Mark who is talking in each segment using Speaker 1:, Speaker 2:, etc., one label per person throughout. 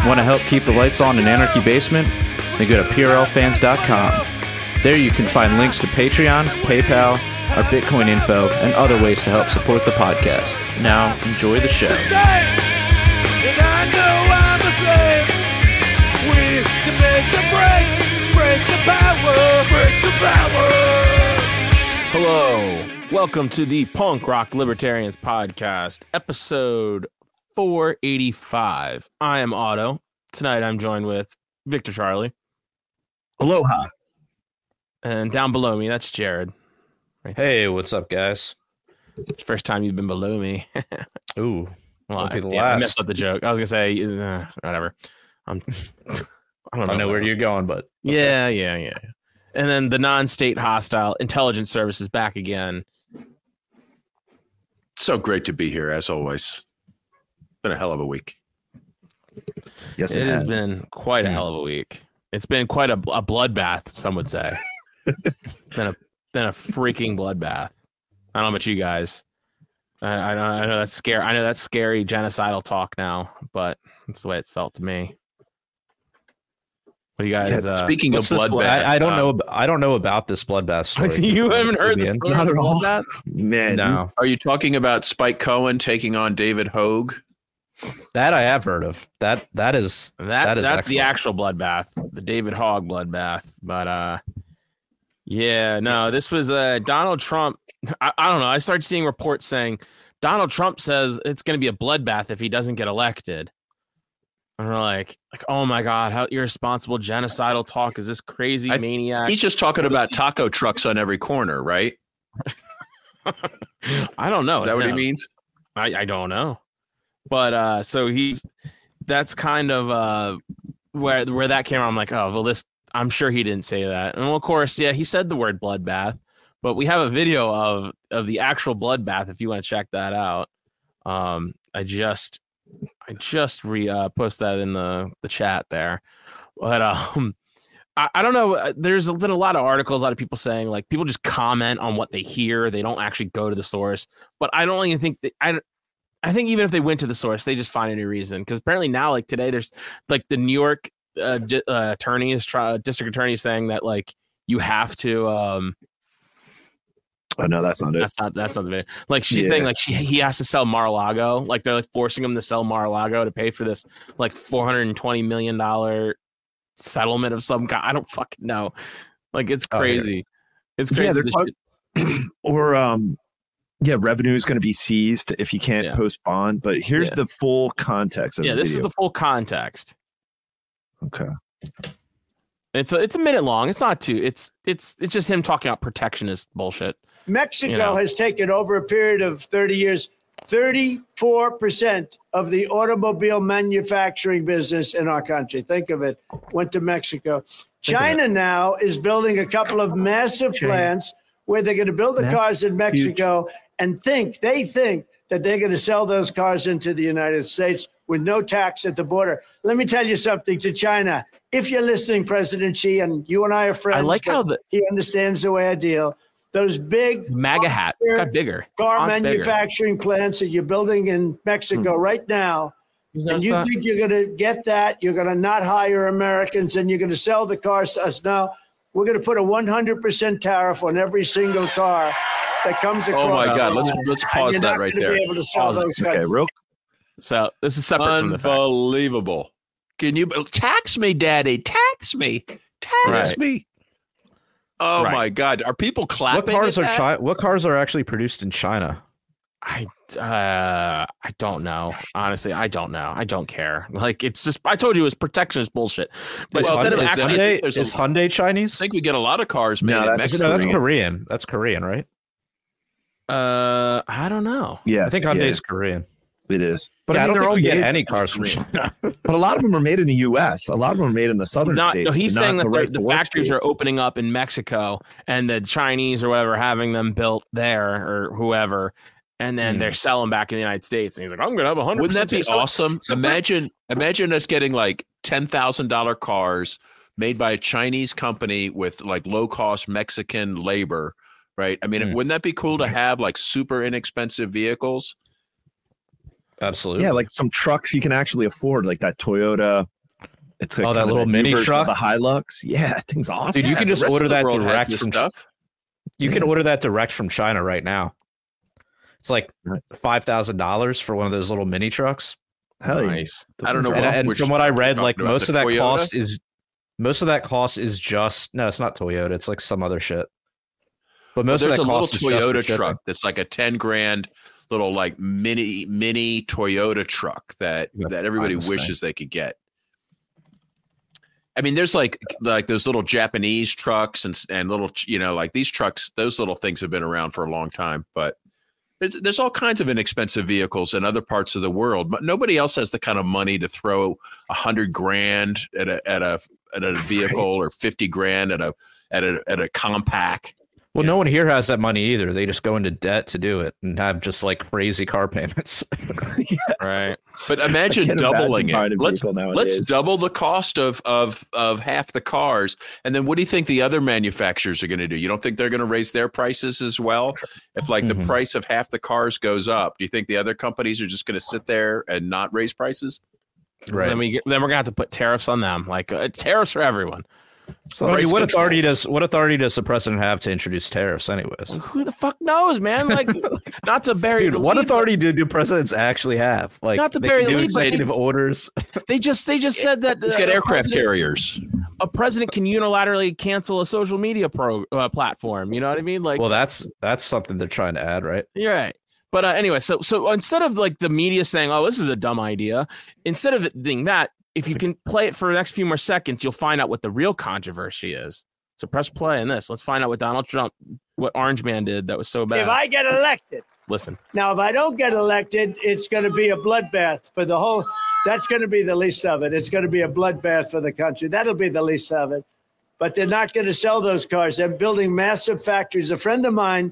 Speaker 1: Want to help keep the lights on in Anarchy Basement? Then go to PRLfans.com. There you can find links to Patreon, PayPal, our Bitcoin info, and other ways to help support the podcast. Now, enjoy the show.
Speaker 2: Hello, welcome to the Punk Rock Libertarians Podcast, episode 485. I am Otto. Tonight I'm joined with Victor Charlie.
Speaker 3: Aloha.
Speaker 2: And down below me, that's Jared.
Speaker 1: Hey, what's up, guys?
Speaker 2: It's the first time you've been below me.
Speaker 1: Ooh,
Speaker 2: Well,
Speaker 1: won't be the
Speaker 2: I
Speaker 1: last.
Speaker 2: messed up the joke. I was going to say, whatever. I don't know
Speaker 1: where you're going, but
Speaker 2: Yeah. And then the non-state hostile intelligence service is back again.
Speaker 4: So great to be here, as always. Been a hell of a week.
Speaker 3: Yes,
Speaker 2: It has been quite a hell of a week. It's been quite a bloodbath, some would say. It's been a freaking bloodbath. I don't know about you guys. I know that's scary. I know that's scary genocidal talk now, but that's the way it felt to me. What do you guys?
Speaker 4: Speaking of bloodbath,
Speaker 1: I don't know about this bloodbath story.
Speaker 2: You haven't heard this story?
Speaker 3: Not at all.
Speaker 2: Bloodbath?
Speaker 3: Man,
Speaker 1: No,
Speaker 4: are you talking about Spike Cohen taking on David Hogue?
Speaker 1: that I have heard of. That is
Speaker 2: That's the
Speaker 1: excellent.
Speaker 2: actual bloodbath, the David Hogg bloodbath. But yeah, no, this was Donald Trump. I don't know. I started seeing reports saying Donald Trump says it's going to be a bloodbath if he doesn't get elected. And we're like, oh my God, how irresponsible genocidal talk is this crazy maniac?
Speaker 4: He's just talking about taco trucks on every corner, right?
Speaker 2: I don't know.
Speaker 4: Is that what he means?
Speaker 2: I don't know. But so that's kind of where that came from. I'm like, oh, well, I'm sure he didn't say that. And well, of course, yeah, he said the word bloodbath, but we have a video of the actual bloodbath if you want to check that out. I just posted that in the chat there. But I don't know. There's been a lot of articles, a lot of people saying like people just comment on what they hear. They don't actually go to the source. But I don't even think I think even if they went to the source, they just find any reason. Because apparently now, like today, there's like the New York district attorney is saying that like you have to.
Speaker 3: Oh no, that's not it.
Speaker 2: That's not the video. Like she's saying like he has to sell Mar-a-Lago. Like they're like forcing him to sell Mar-a-Lago to pay for this like $420 million settlement of some kind. I don't fucking know. Like it's crazy. It's crazy.
Speaker 3: Yeah, they're talking or revenue is going to be seized if you can't post bond. But here's the full context of the
Speaker 2: this
Speaker 3: video.
Speaker 2: is the full context.
Speaker 3: Okay.
Speaker 2: It's a minute long. It's not too. It's just him talking about protectionist bullshit.
Speaker 5: Mexico has taken over a period of 30 years, 34% of the automobile manufacturing business in our country. Think of it. Went to Mexico. China now is building a couple of massive plants where they're going to build the cars in Mexico and they think that they're going to sell those cars into the United States with no tax at the border. Let me tell you something to China. If you're listening, President Xi, and you and I are friends,
Speaker 2: I like how
Speaker 5: he understands the way I deal. Those big
Speaker 2: MAGA hat, it's got bigger
Speaker 5: car manufacturing plants that you're building in Mexico right now. And you think you're going to get that? You're going to not hire Americans and you're going to sell the cars to us. Now, we're going to put a 100% tariff on every single car that comes across.
Speaker 4: Oh my God! Let's pause that right there.
Speaker 5: Be able to sell those
Speaker 3: Okay, real.
Speaker 2: So this is separate from the fact.
Speaker 4: Unbelievable. Can you tax me, Daddy? Tax me. Tax me. Oh my God! Are people clapping?
Speaker 1: What cars are actually produced in China?
Speaker 2: I don't know. Honestly, I don't know. I don't care. Like it's just I told you it was protectionist bullshit. But
Speaker 4: Well,
Speaker 2: instead of
Speaker 4: is
Speaker 2: actually,
Speaker 1: Is Hyundai Chinese?
Speaker 4: I think we get a lot of cars made in
Speaker 3: that's-
Speaker 4: Mexico.
Speaker 1: That's Korean. That's Korean, right?
Speaker 2: I don't know.
Speaker 3: Yeah,
Speaker 1: I think Hyundai's Korean.
Speaker 3: It is.
Speaker 1: But
Speaker 3: I
Speaker 1: I
Speaker 3: mean,
Speaker 1: don't
Speaker 3: they're
Speaker 1: think
Speaker 3: all
Speaker 1: we get
Speaker 3: made-
Speaker 1: any cars from China.
Speaker 3: But a lot of them are made in the U.S. A lot of them are made in the southern states.
Speaker 2: No, he's
Speaker 3: not
Speaker 2: saying that
Speaker 3: right
Speaker 2: the
Speaker 3: to work
Speaker 2: factories are
Speaker 3: states.
Speaker 2: opening up in Mexico, and the Chinese or whatever having them built there or whoever, and then they're selling back in the United States. And he's like, I'm going to have 100%.
Speaker 4: Wouldn't that be awesome? Imagine us getting like $10,000 cars made by a Chinese company with like low cost Mexican labor, right? I mean, wouldn't that be cool to have like super inexpensive vehicles?
Speaker 1: Absolutely.
Speaker 3: Yeah, like some trucks you can actually afford, like that Toyota It's like
Speaker 1: that little mini truck,
Speaker 3: the Hilux. Yeah, that thing's awesome.
Speaker 1: Dude, you can just order that direct from
Speaker 4: stuff.
Speaker 1: You can order that direct from China right now. It's like $5,000 for one of those little mini trucks.
Speaker 3: Hell yeah.
Speaker 4: Nice. I don't know.
Speaker 1: And from what I read, like most of that
Speaker 4: Toyota?
Speaker 1: cost is just no, it's not Toyota. It's like some other shit. But most of that cost is
Speaker 4: a little Toyota
Speaker 1: just
Speaker 4: truck that's like a $10,000 little like mini Toyota truck that everybody wishes they could get. I mean, there's like those little Japanese trucks and little, like these trucks, those little things have been around for a long time, but there's all kinds of inexpensive vehicles in other parts of the world, but nobody else has the kind of money to throw $100,000 at a vehicle or $50,000 at a compact.
Speaker 1: Well, no one here has that money either. They just go into debt to do it and have just like crazy car payments.
Speaker 2: Yeah. Right.
Speaker 4: But imagine doubling it. Let's double the cost of half the cars. And then what do you think the other manufacturers are going to do? You don't think they're going to raise their prices as well? If like the price of half the cars goes up, do you think the other companies are just going to sit there and not raise prices?
Speaker 2: Right. Then we're going to have to put tariffs on them, like tariffs for everyone.
Speaker 1: So I mean, what authority does the president have to introduce tariffs, anyways?
Speaker 2: Who the fuck knows, man? Like, not to bury.
Speaker 1: Dude, what authority do presidents actually have? Like,
Speaker 2: not to bury the lead,
Speaker 1: executive orders.
Speaker 2: They just said that
Speaker 4: he's got aircraft carriers.
Speaker 2: A president can unilaterally cancel a social media platform. You know what I mean? Like,
Speaker 1: well, that's something they're trying to add, right?
Speaker 2: You're right. But anyway, so instead of like the media saying, "Oh, this is a dumb idea," instead of it being that, if you can play it for the next few more seconds, you'll find out what the real controversy is. So press play on this. Let's find out what Donald Trump, what Orange Man did that was so bad.
Speaker 5: If I get elected.
Speaker 2: Listen.
Speaker 5: Now, if I don't get elected, it's going to be a bloodbath for the whole. That's going to be the least of it. It's going to be a bloodbath for the country. That'll be the least of it. But they're not going to sell those cars. They're building massive factories. A friend of mine,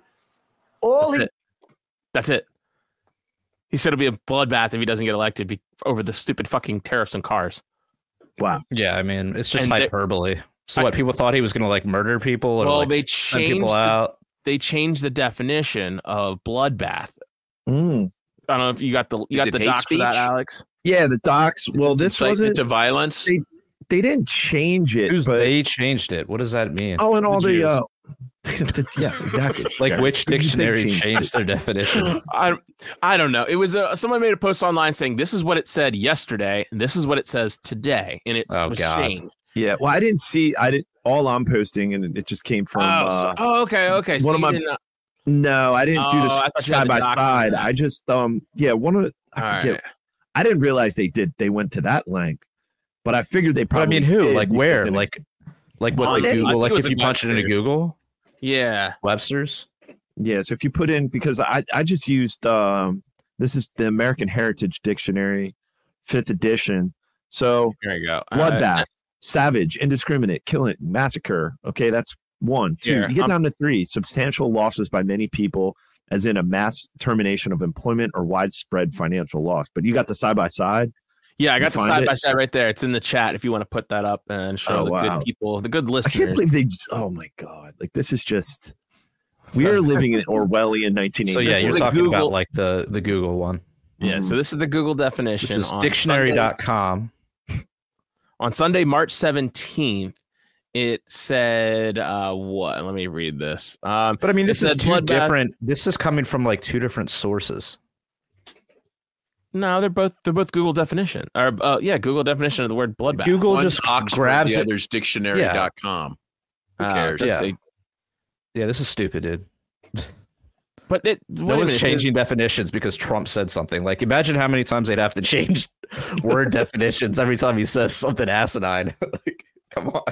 Speaker 2: That's it. He said it'll be a bloodbath if he doesn't get elected over the stupid fucking tariffs and cars.
Speaker 3: Wow.
Speaker 1: Yeah, I mean, it's just hyperbole. So what, people thought he was going to like murder people or like
Speaker 2: they
Speaker 1: send people out?
Speaker 2: They changed the definition of bloodbath. I don't know if you got the docs for that, Alex.
Speaker 3: Yeah, the docs. Well, this wasn't
Speaker 4: to violence.
Speaker 3: They didn't change it.
Speaker 1: They changed it. What does that mean?
Speaker 3: Oh, and all the yes, exactly.
Speaker 1: Like which dictionary changed their definition?
Speaker 2: I don't know. It was someone made a post online saying this is what it said yesterday and this is what it says today, and it's changed.
Speaker 3: Yeah, well, I didn't see. All I'm posting, and it just came from.
Speaker 2: Okay.
Speaker 3: One
Speaker 2: so
Speaker 3: of my. No, I didn't do this side by side. I just one of I forget. I didn't realize they went to that length, but I figured they probably.
Speaker 1: I mean, who? Like where? Like what? Like Google? Like if you punch it into Google?
Speaker 2: Yeah,
Speaker 1: Webster's.
Speaker 3: Yeah, so if you put in, because I just used this is the American Heritage Dictionary, 5th edition. So
Speaker 2: there you go.
Speaker 3: Bloodbath, savage, indiscriminate, killing, massacre. Okay, that's 1. 2. You get down to 3. Substantial losses by many people, as in a mass termination of employment or widespread financial loss. But you got the side by side.
Speaker 2: Yeah, I got the side by side right there. It's in the chat if you want to put that up and show good people, the good listeners.
Speaker 3: I can't believe they just, oh my God. Like this is just, we are living in Orwellian 1980s.
Speaker 1: So yeah, you're talking about like the Google one.
Speaker 2: Yeah, so this is the Google definition.
Speaker 1: Which is dictionary.com.
Speaker 2: On Sunday, March 17th, it said what? Let me read this.
Speaker 1: But I mean, this is two different. This is coming from like two different sources.
Speaker 2: No, they're both Google definition. Or Google definition of the word bloodbath.
Speaker 1: Google
Speaker 4: One's
Speaker 1: just
Speaker 4: Oxford,
Speaker 1: grabs
Speaker 4: the
Speaker 1: it.
Speaker 4: other's dictionary.com. Who cares?
Speaker 1: Yeah, this is stupid, dude.
Speaker 2: But
Speaker 1: no one's changing definitions because Trump said something. Like, imagine how many times they'd have to change word definitions every time he says something asinine. Like, come on.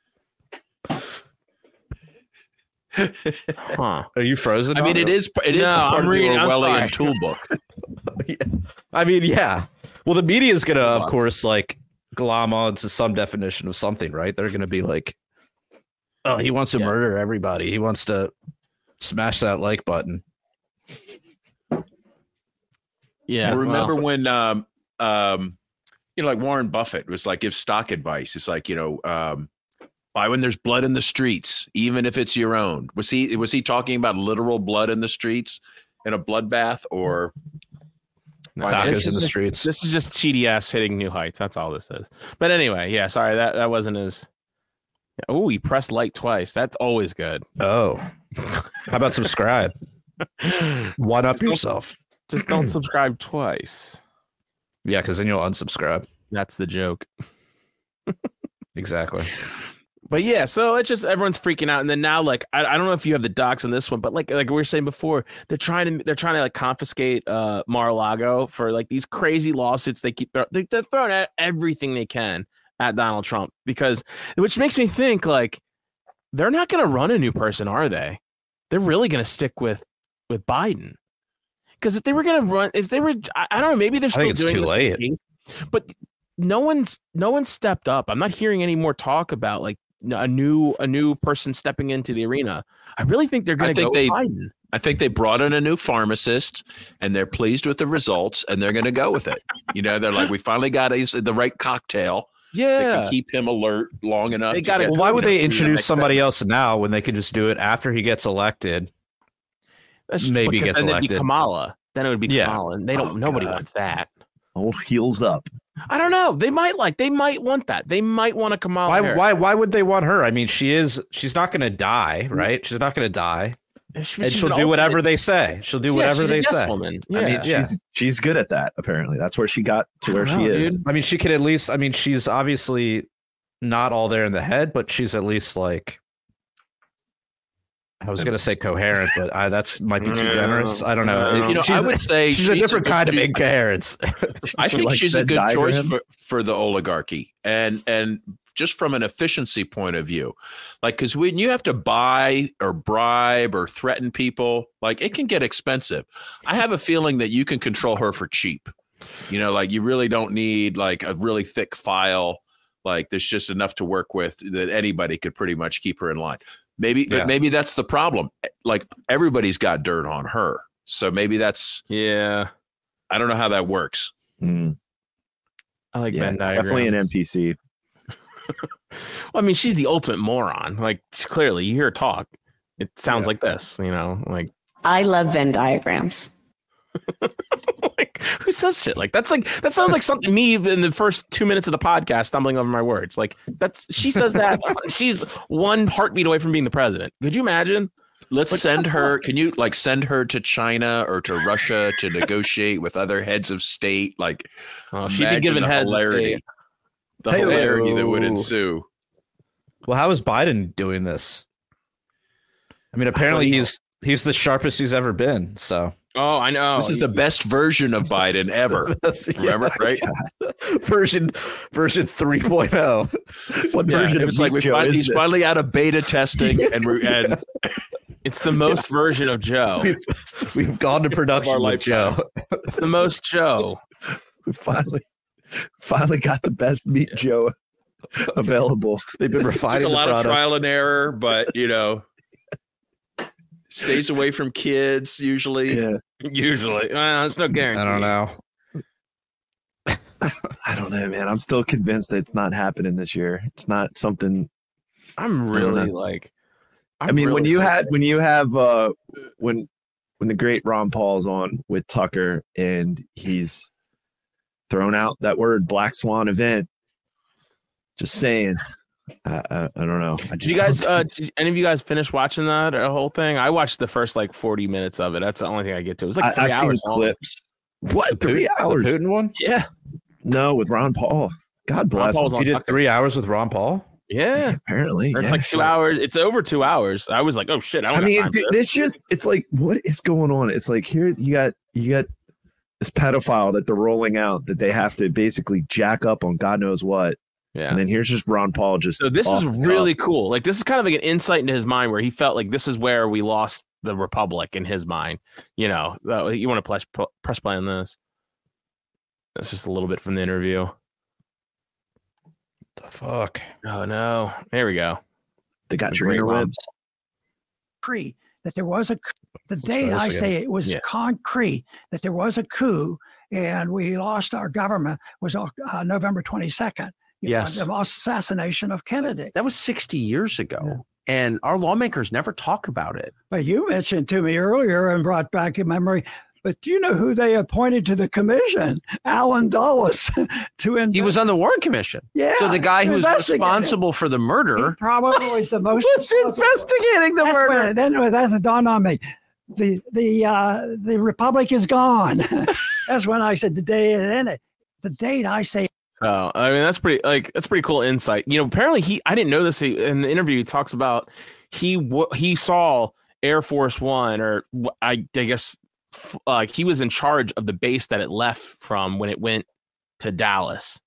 Speaker 2: Huh.
Speaker 1: Are you frozen?
Speaker 4: I mean, it is part of the Orwellian toolbook.
Speaker 1: I mean, yeah. Well, the media is going to, of course, like glom onto some definition of something, right? They're going to be like, oh, he wants to murder everybody. He wants to smash that like button.
Speaker 2: Yeah.
Speaker 4: Well, remember when, like Warren Buffett was like, give stock advice. It's like, buy when there's blood in the streets, even if it's your own. Was he talking about literal blood in the streets in a bloodbath, or
Speaker 1: Tacos in the streets.
Speaker 2: This is just TDS hitting new heights. That's all this is. But anyway, yeah, sorry, that wasn't as. Oh, he pressed like twice. That's always good.
Speaker 1: Oh, how about subscribe? One up yourself.
Speaker 2: Just don't subscribe twice.
Speaker 1: Yeah, because then you'll unsubscribe.
Speaker 2: That's the joke.
Speaker 1: Exactly.
Speaker 2: But yeah, so it's just everyone's freaking out, and then now, like, I don't know if you have the docs on this one, but like we were saying before, they're trying to like confiscate Mar-a-Lago for like these crazy lawsuits. They're throwing at everything they can at Donald Trump, because which makes me think like they're not going to run a new person, are they? They're really going to stick with Biden, because if they were going to run, I don't know, maybe they're still doing this. I think it's too late. But no one's stepped up. I'm not hearing any more talk about like a new person stepping into the arena. I really think they're going to go with Biden.
Speaker 4: I think they brought in a new pharmacist, and they're pleased with the results, and they're going to go with it. You know, they're like, we finally got the right cocktail.
Speaker 2: Yeah,
Speaker 4: they can keep him alert long enough.
Speaker 1: Well, why would they introduce somebody else now when they could just do it after he gets elected? Maybe gets elected.
Speaker 2: Then it'd be Kamala. Then it would be Kamala, and they don't. Nobody wants that.
Speaker 3: Old heels up.
Speaker 2: I don't know. They might want that. They might want a Kamala.
Speaker 1: Why would they want her? I mean, she's not going to die, right? She's not going to die. And she'll do whatever they say. She'll do whatever they say.
Speaker 2: Woman. Yeah.
Speaker 3: I mean, she's good at that. Apparently, that's where she got to where she is.
Speaker 1: Dude. I mean, she could at least. I mean, she's obviously not all there in the head, but she's at least like. I was going to say coherent, but that might be too generous. I don't know.
Speaker 4: You know, I would say
Speaker 1: she's a different kind of incoherence.
Speaker 4: I think she's a good choice for the oligarchy, and just from an efficiency point of view, like, because when you have to buy or bribe or threaten people, like, it can get expensive. I have a feeling that you can control her for cheap. You know, like, you really don't need like a really thick file. Like, there's just enough to work with that anybody could pretty much keep her in line. Maybe that's the problem. Like, everybody's got dirt on her, so maybe that's I don't know how that works.
Speaker 2: I like Venn diagrams.
Speaker 3: Definitely an NPC.
Speaker 2: Well, I mean, she's the ultimate moron. Like, clearly, you hear her talk, it sounds like this. You know, like, I
Speaker 6: love Venn diagrams.
Speaker 2: Like, who says shit like that's like that sounds like something me in the first 2 minutes of the podcast stumbling over my words. Like, she says that she's one heartbeat away from being the president. Could you imagine?
Speaker 4: Let's send her. Can you like send her to China or to Russia to negotiate with other heads of state? Like,
Speaker 2: she'd be given heads of state.
Speaker 4: The hilarity that would ensue.
Speaker 1: Well, how is Biden doing this? I mean, apparently he's the sharpest he's ever been. So.
Speaker 2: Oh, I know.
Speaker 4: This is the best version of Biden ever. Remember, right?
Speaker 1: Version 3.0.
Speaker 3: What version of
Speaker 4: like he's finally out of beta testing, and
Speaker 2: it's the most version of Joe.
Speaker 1: We've gone to production with Joe.
Speaker 2: It's the most Joe.
Speaker 3: We finally got the best Meet Joe available.
Speaker 1: They've been refining
Speaker 4: a lot of trial and error, but you know. Stays away from kids usually.
Speaker 2: Yeah. Usually. Well, it's no guarantee.
Speaker 1: I don't know.
Speaker 3: I don't know, man. I'm still convinced that it's not happening this year. It's not something.
Speaker 2: I'm really like.
Speaker 3: I mean, when the great Ron Paul's on with Tucker and he's thrown out that word Black Swan event, just saying. I don't know.
Speaker 2: Did you guys? Did any of you guys finish watching that whole thing? I watched the first like 40 minutes of it. That's the only thing I get to. It was like 3 hours long.
Speaker 3: Clips. What? 3 hours?
Speaker 1: The Putin one?
Speaker 2: Yeah.
Speaker 3: No, with Ron Paul. God bless him.
Speaker 1: You did 3 hours with Ron Paul?
Speaker 2: Yeah.
Speaker 3: Apparently.
Speaker 2: It's like 2 hours. It's over 2 hours. I was like, oh shit. I mean,
Speaker 3: dude, it's like, what is going on? It's like, here you got this pedophile that they're rolling out that they have to basically jack up on God knows what.
Speaker 2: Yeah.
Speaker 3: And then here's just Ron Paul just.
Speaker 2: So this was really cool. Like, this is kind of like an insight into his mind where he felt like this is where we lost the republic in his mind. You know, you want to press play on this. That's just a little bit from the interview.
Speaker 1: What the fuck?
Speaker 2: Oh no! There we go.
Speaker 3: They got your interwebs.
Speaker 7: That there was the day I say it was concrete that there was a coup and we lost our government was November 22nd.
Speaker 8: Yes.
Speaker 7: The assassination of Kennedy.
Speaker 8: That was 60 years ago. Yeah. And our lawmakers never talk about it.
Speaker 7: But you mentioned to me earlier and brought back in memory But do you know who they appointed to the commission? Alan Dulles.
Speaker 8: He was on the Warren Commission.
Speaker 7: Yeah.
Speaker 8: So the guy who's responsible for the murder.
Speaker 7: He probably was the most
Speaker 8: was investigating the murder.
Speaker 7: That's a dawn on me. The Republic is gone. That's when I said the day it ended. The date I say.
Speaker 2: Oh, I mean, that's pretty cool insight. You know, apparently I didn't know this in the interview. He talks about he saw Air Force One, or I guess he was in charge of the base that it left from when it went to Dallas.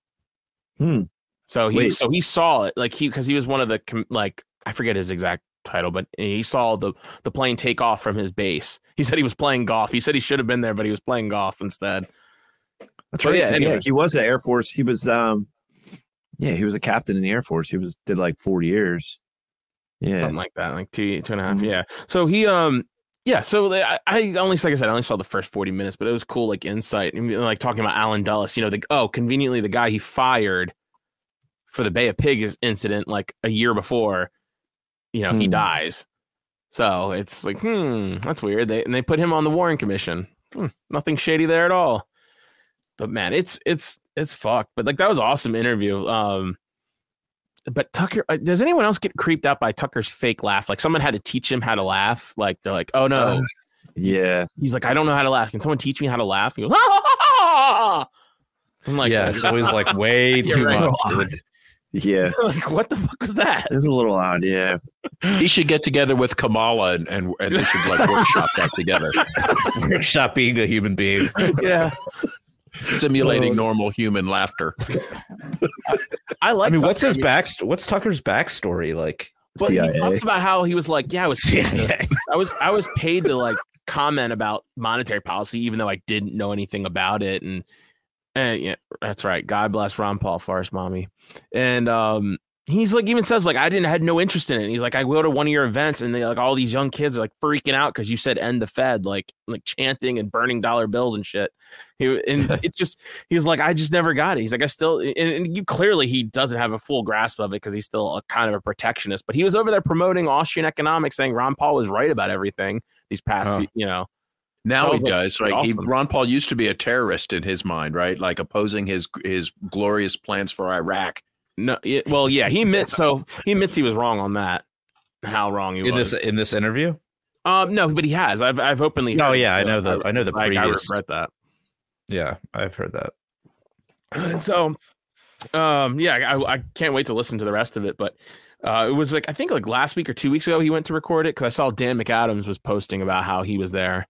Speaker 2: So he saw it, like because he was one of the I forget his exact title, but he saw the plane take off from his base. He said he was playing golf. He said he should have been there, but he was playing golf instead.
Speaker 3: That's right. Yeah, anyway. He was the Air Force. He was he was a captain in the Air Force. He did like 4 years. Yeah.
Speaker 2: Something like that, like two and a half. Yeah. So he so I only, like I said, I only saw the first 40 minutes, but it was cool, like insight, and like talking about Alan Dulles, you know, conveniently the guy he fired for the Bay of Pigs incident like a year before, you know, he dies. So it's like, that's weird. They put him on the Warren Commission. Nothing shady there at all. But man, it's fucked. But like, that was an awesome interview. But Tucker, does anyone else get creeped out by Tucker's fake laugh? Like someone had to teach him how to laugh. Like they're like, oh no.
Speaker 3: Yeah.
Speaker 2: He's like, I don't know how to laugh. Can someone teach me how to laugh? He goes, I'm like,
Speaker 1: yeah, it's always like way too much. Dude.
Speaker 3: Yeah.
Speaker 2: Like, what the fuck was that?
Speaker 3: It's a little odd, yeah.
Speaker 4: He should get together with Kamala and they should like workshop that together.
Speaker 1: Workshop being a human being.
Speaker 2: Yeah.
Speaker 4: Simulating normal human laughter.
Speaker 1: I mean, what's Tucker's backstory like?
Speaker 2: But CIA. He talks about how he was like, I was CIA. I was paid to like comment about monetary policy, even though I didn't know anything about it. And yeah, that's right. God bless Ron Paul Forrest, mommy. And he's like, even says like, I had no interest in it. And he's like, I go to one of your events and they like all these young kids are like freaking out because you said end the Fed, like chanting and burning dollar bills and shit. He's like, I just never got it. He's like, I still, and you clearly he doesn't have a full grasp of it because he's still a kind of a protectionist. But he was over there promoting Austrian economics, saying Ron Paul was right about everything these past few, you know.
Speaker 4: Now he does, right?
Speaker 2: Awesome.
Speaker 4: Ron Paul used to be a terrorist in his mind, right? Like opposing his glorious plans for Iraq.
Speaker 2: No, he admits he was wrong on that. How wrong he was
Speaker 1: in this interview?
Speaker 2: No, but he has. I've openly.
Speaker 1: Oh yeah, I know the previous.
Speaker 2: I regret that.
Speaker 1: Yeah, I've heard that.
Speaker 2: And so, I can't wait to listen to the rest of it. But it was like I think like last week or 2 weeks ago he went to record it because I saw Dan McAdams was posting about how he was there.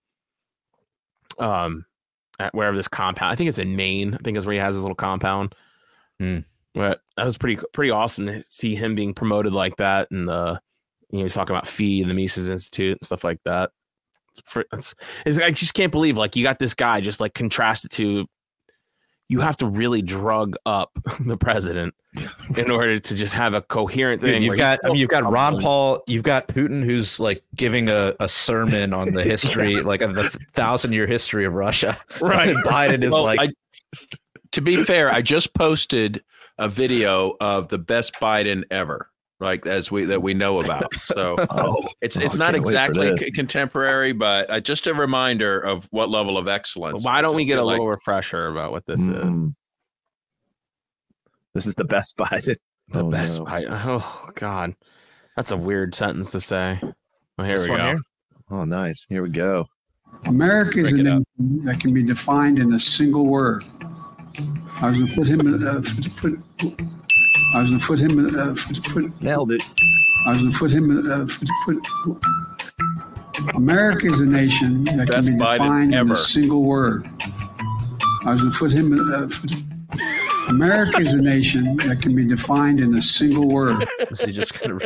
Speaker 2: At wherever this compound, I think it's in Maine. I think is where he has his little compound. But that was pretty awesome to see him being promoted like that, and he's talking about FEE and the Mises Institute and stuff like that. I just can't believe like you got this guy just like contrasted to. You have to really drug up the president in order to just have a coherent thing.
Speaker 1: You've got Ron Paul, you've got Putin, who's like giving a sermon on the history, like of the 1,000-year history of Russia.
Speaker 2: Right.
Speaker 1: And Biden is
Speaker 4: to be fair, I just posted a video of the best Biden ever, like that we know about. So it's not exactly contemporary, but just a reminder of what level of excellence.
Speaker 2: Why don't we get a little refresher about what this is?
Speaker 3: This is the best Biden.
Speaker 2: Biden. Oh God, that's a weird sentence to say. Well, here we go.
Speaker 3: Oh, nice. Here we go.
Speaker 6: America is a nation that can be defined in a single word. I was going to put him in
Speaker 3: nailed it.
Speaker 6: I was going to put him in America is a nation that
Speaker 4: Best
Speaker 6: can be defined in a single word. I was going to put him in America is a nation that can be defined in a single word.
Speaker 1: Is he just gonna?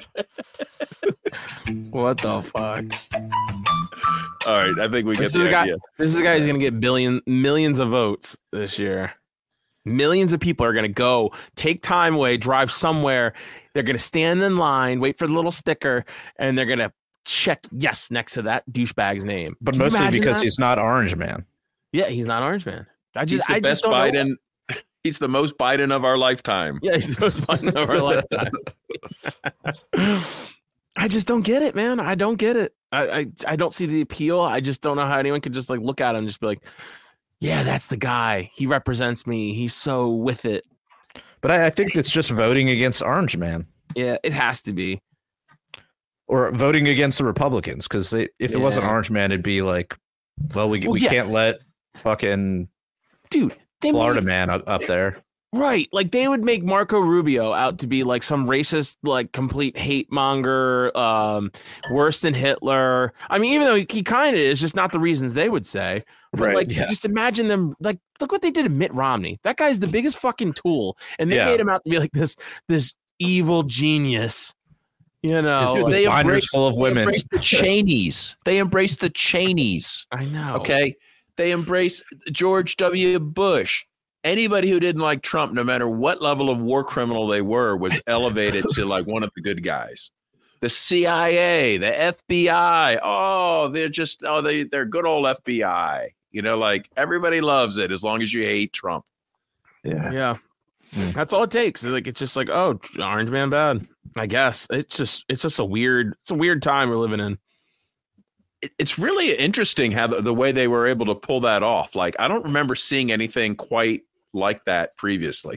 Speaker 2: What the fuck?
Speaker 4: All right, I think we get the idea.
Speaker 2: This is the guy who's going to get millions of votes this year. Millions of people are going to go take time away, drive somewhere. They're going to stand in line, wait for the little sticker, and they're going to check yes next to that douchebag's name.
Speaker 1: But mostly because he's not Orange Man.
Speaker 2: Yeah, he's not Orange Man.
Speaker 4: He's the best Biden. He's the most Biden of our lifetime.
Speaker 2: Yeah, he's the most Biden of our lifetime. I just don't get it, man. I don't get it. I don't see the appeal. I just don't know how anyone could just like look at him and just be like, yeah, that's the guy. He represents me. He's so with it.
Speaker 1: But I think it's just voting against Orange Man.
Speaker 2: Yeah, it has to be.
Speaker 1: Or voting against the Republicans, because if it wasn't Orange Man, it'd be like, well, we can't let fucking Florida man up there.
Speaker 2: Right. Like they would make Marco Rubio out to be like some racist, like complete hate monger, worse than Hitler. I mean, even though he kind of is, just not the reasons they would say. But just imagine them, like, look what they did to Mitt Romney. That guy's the biggest fucking tool. And they made him out to be like this evil genius. You know,
Speaker 4: they
Speaker 1: embrace full of women.
Speaker 4: They embrace the Cheneys. They embrace the Cheneys.
Speaker 2: I know.
Speaker 4: Okay. They embrace George W. Bush. Anybody who didn't like Trump, no matter what level of war criminal they were, was elevated to like one of the good guys. The CIA, the FBI. Oh, they're good old FBI. You know, like everybody loves it as long as you hate Trump.
Speaker 2: Yeah. That's all it takes. Like it's just like, oh, Orange Man bad. I guess it's just a weird time we're living in.
Speaker 4: It's really interesting how the way they were able to pull that off. Like I don't remember seeing anything quite like that previously.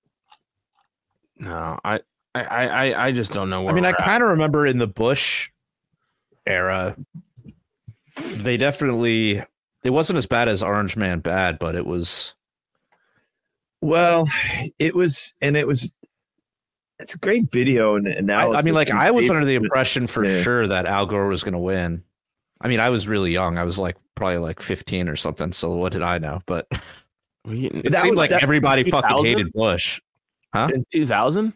Speaker 2: No, I just don't know.
Speaker 1: I kind of remember in the Bush era, it wasn't as bad as Orange Man bad, but it was.
Speaker 3: Well, it's a great video. And now
Speaker 1: I was under the impression for sure that Al Gore was going to win. I mean, I was really young. I was probably like 15 or something. So what did I know? But it seemed like everybody 2000? Fucking hated Bush. Huh?
Speaker 2: In 2000?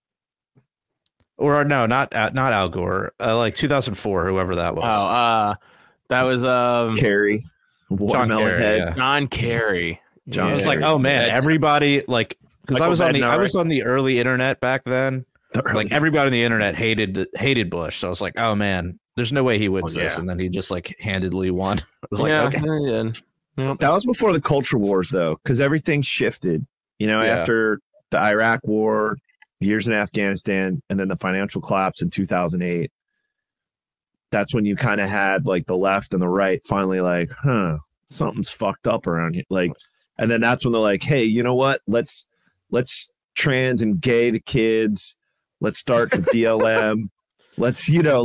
Speaker 1: Or no, not Al Gore. Like 2004, whoever that was.
Speaker 2: Oh, that was
Speaker 3: Kerry.
Speaker 1: John Kerry.
Speaker 2: Yeah. John Kerry.
Speaker 1: I was like, oh man, everybody because I was on the early internet back then. Like everybody on the internet hated Bush. So I was like, oh man, there's no way he wins this. And then he just like handedly won. I was like, okay.
Speaker 3: That was before the culture wars though, because everything shifted, after the Iraq war, years in Afghanistan, and then the financial collapse in 2008. That's when you kind of had like the left and the right finally like, something's fucked up around here. Like, and then that's when they're like, hey, you know what? Let's trans and gay the kids. Let's start the BLM. Let's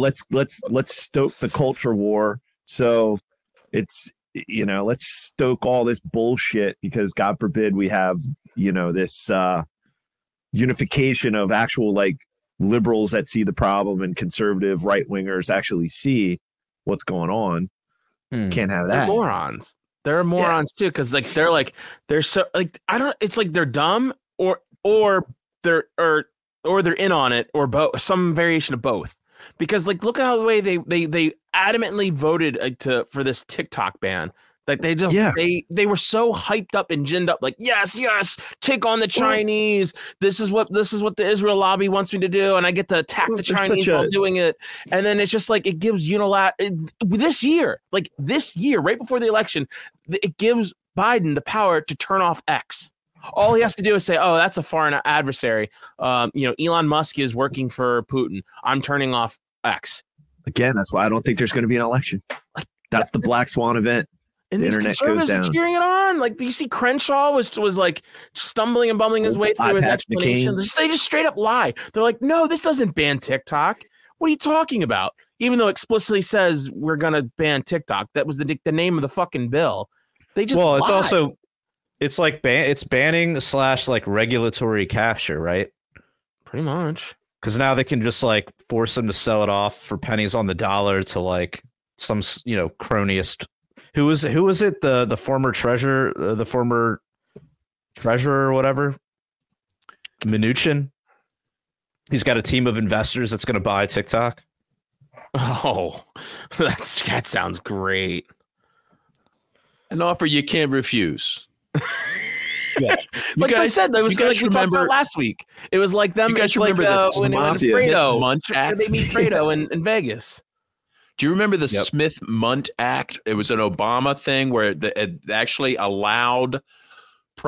Speaker 3: stoke the culture war. So it's, let's stoke all this bullshit because God forbid we have, this unification of actual like liberals that see the problem and conservative right wingers actually see what's going on. Can't have that.
Speaker 2: They're morons. There are morons too, because they're so like it's like they're dumb or they're in on it or both, some variation of both. Because like look at how the way they adamantly voted for this TikTok ban. Like they just they were so hyped up and ginned up, like yes, take on the Chinese. This is what the Israel lobby wants me to do, and I get to attack the Chinese while doing it. And then it's just like it gives this year, right before the election, it gives Biden the power to turn off X. All he has to do is say, "Oh, that's a foreign adversary." Elon Musk is working for Putin. I'm turning off X.
Speaker 3: Again, that's why I don't think there's going to be an election. That's the black swan event.
Speaker 2: And
Speaker 3: the
Speaker 2: these
Speaker 3: internet
Speaker 2: conservatives
Speaker 3: goes down.
Speaker 2: Are cheering it on. Like, do you see Crenshaw was like stumbling and bumbling his way through his explanations? They just straight up lie. They're like, no, this doesn't ban TikTok. What are you talking about? Even though it explicitly says we're gonna ban TikTok, that was the name of the fucking bill. They just
Speaker 1: it's also it's like it's banning / like regulatory capture, right?
Speaker 2: Pretty much.
Speaker 1: Because now they can just like force them to sell it off for pennies on the dollar to like some cronyist. Who was it? The former treasurer, or whatever. Mnuchin. He's got a team of investors that's going to buy TikTok.
Speaker 2: Oh, that sounds great.
Speaker 4: An offer you can't refuse.
Speaker 2: Yeah, like I said, that was like we talked about last week. It was like them.
Speaker 4: You guys remember
Speaker 2: when
Speaker 4: Fredo?
Speaker 2: They meet Fredo in Vegas.
Speaker 4: Do you remember the Smith-Mundt Act? It was an Obama thing where it actually allowed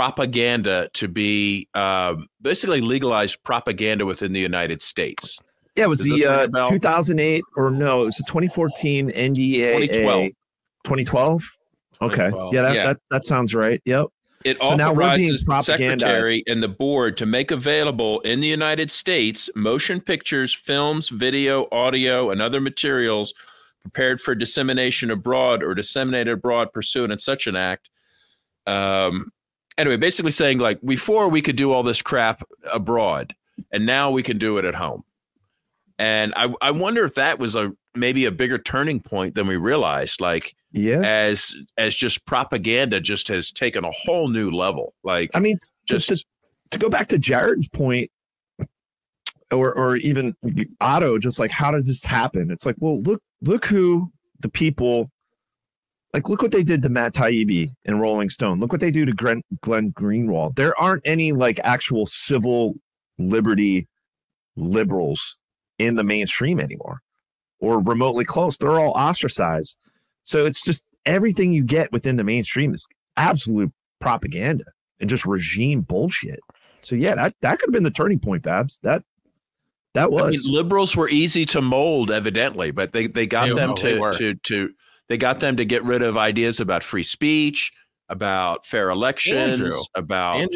Speaker 4: propaganda to be basically legalized propaganda within the United States.
Speaker 3: Yeah, it was the 2008 or no, it was the 2014 NDAA. 2012. Okay. Yeah, that sounds right. Yep.
Speaker 4: It authorizes the secretary and the board to make available in the United States motion pictures, films, video, audio, and other materials prepared for dissemination abroad or disseminated abroad pursuant to such an act. Anyway, basically saying like before we could do all this crap abroad, and now we can do it at home. And I wonder if that was maybe a bigger turning point than we realized. Like, as just propaganda just has taken a whole new level. Like, I mean,
Speaker 3: to go back to Jared's point, or even Otto, just like, how does this happen? It's like, well, look who the people, like, look what they did to Matt Taibbi in Rolling Stone. Look what they do to Glenn Greenwald. There aren't any like actual civil liberty liberals in the mainstream anymore, or remotely close. They're all ostracized. So it's just everything you get within the mainstream is absolute propaganda and just regime bullshit. So yeah, that could have been the turning point, Babs. That was.
Speaker 4: I mean, liberals were easy to mold, evidently, but they got them they got them to get rid of ideas about free speech, about fair elections, about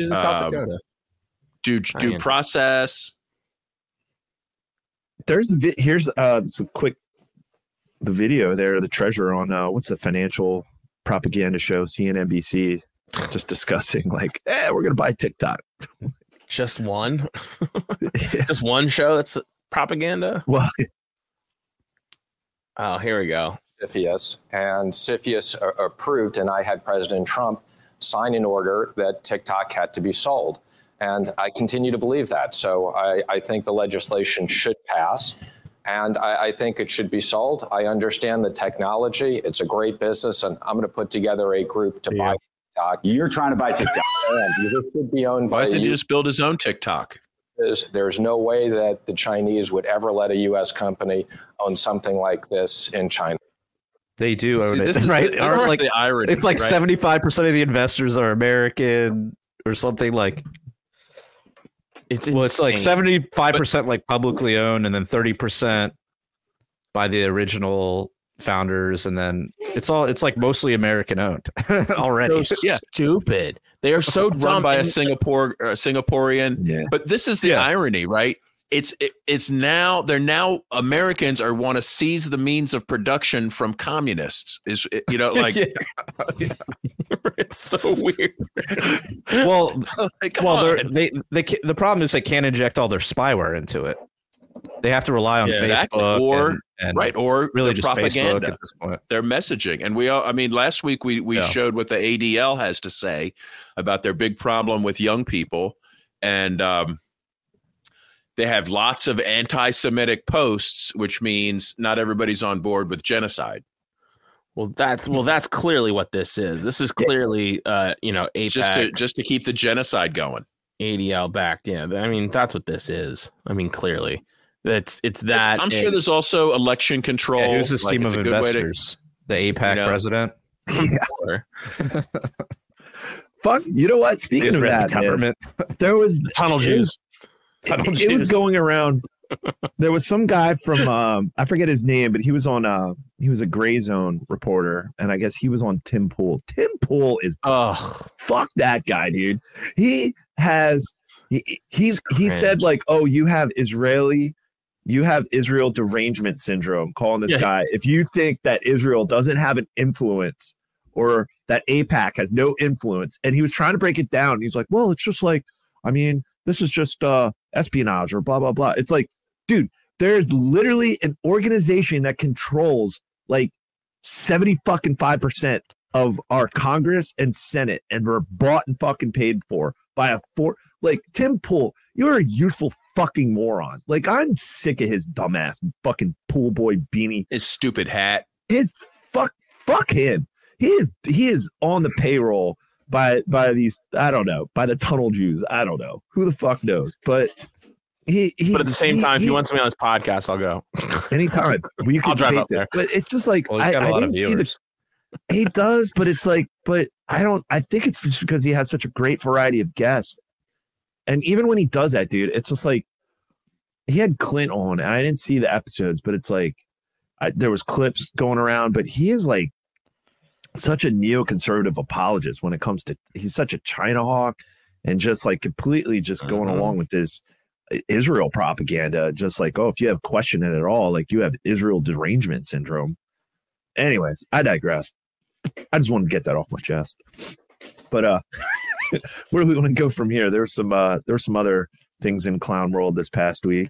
Speaker 4: due process.
Speaker 3: Here's some quick the video there, the treasurer on what's the financial propaganda show, CNBC, just discussing like, we're gonna buy TikTok.
Speaker 2: Just one? Just one show that's propaganda?
Speaker 3: Well,
Speaker 2: oh, here we go.
Speaker 9: CFIUS, and CFIUS approved, and I had President Trump sign an order that TikTok had to be sold. And I continue to believe that. So I think the legislation should pass, and I think it should be sold. I understand the technology. It's a great business, and I'm going to put together a group to buy TikTok.
Speaker 10: You're trying to buy TikTok.
Speaker 9: It should be owned by
Speaker 4: Why doesn't he just build his own TikTok?
Speaker 9: There's no way that the Chinese would ever let a U.S. company own something like this in China.
Speaker 11: They do own it, right?
Speaker 4: This is like the irony.
Speaker 11: It's like
Speaker 4: right?
Speaker 11: 75% of the investors are American or something like. It's like 75% like publicly owned, and then 30% by the original founders, and then it's like mostly American owned already.
Speaker 2: So stupid. They are so
Speaker 4: run by a Singaporean.
Speaker 3: Yeah.
Speaker 4: But this is the irony, right? It's now Americans want to seize the means of production from communists. Like
Speaker 2: it's so weird.
Speaker 11: Well, the problem is they can't inject all their spyware into it. They have to rely on Facebook
Speaker 4: or
Speaker 11: really just
Speaker 4: propaganda
Speaker 11: Facebook at this point.
Speaker 4: Their messaging. And last week we showed what the ADL has to say about their big problem with young people, and they have lots of anti-Semitic posts, which means not everybody's on board with genocide.
Speaker 2: Well, that's clearly what this is. This is clearly, APAC,
Speaker 4: just to keep the genocide going.
Speaker 2: ADL backed. Yeah, I mean that's what this is. I mean, clearly, it's that.
Speaker 4: I'm sure there's also election control.
Speaker 11: Yeah, who's this team of investors? The APAC president.
Speaker 3: Yeah. Fuck. You know what? Speaking of that, government, there was
Speaker 2: the tunnel Jews.
Speaker 3: It was going around. There was some guy from I forget his name, but he was on he was a Gray Zone reporter, and I guess he was on Tim Pool. Tim Pool is fuck that guy, dude. He said like, oh, you have Israel derangement syndrome, calling this guy. If you think that Israel doesn't have an influence, or that AIPAC has no influence, and he was trying to break it down. He's like, well, it's just like, I mean, this is just espionage or blah, blah, blah. It's like, dude, there's literally an organization that controls like 75% of our Congress and Senate, and we're bought and fucking paid for by Tim Pool. You're a useful fucking moron. Like, I'm sick of his dumbass fucking pool boy beanie.
Speaker 4: His stupid hat.
Speaker 3: His fuck him. He is on the payroll by these, I don't know, by the tunnel Jews. I don't know. Who the fuck knows? But
Speaker 2: but at the same time, if he wants me on his podcast, I'll go.
Speaker 3: Anytime. I'll drive up there. But it's just like,
Speaker 11: he's got a lot of viewers.
Speaker 3: He does, but it's like, I think it's just because he has such a great variety of guests. And even when he does that, dude, it's just like, he had Clint on, and I didn't see the episodes, but it's like there was clips going around. But he is like such a neoconservative apologist when it comes to. He's such a China hawk, and just like completely just going along with this Israel propaganda. Just like, oh, if you have question it at all, like you have Israel derangement syndrome. Anyways, I digress. I just wanted to get that off my chest. But where are we going to go from here? There were some other things in clown world this past week.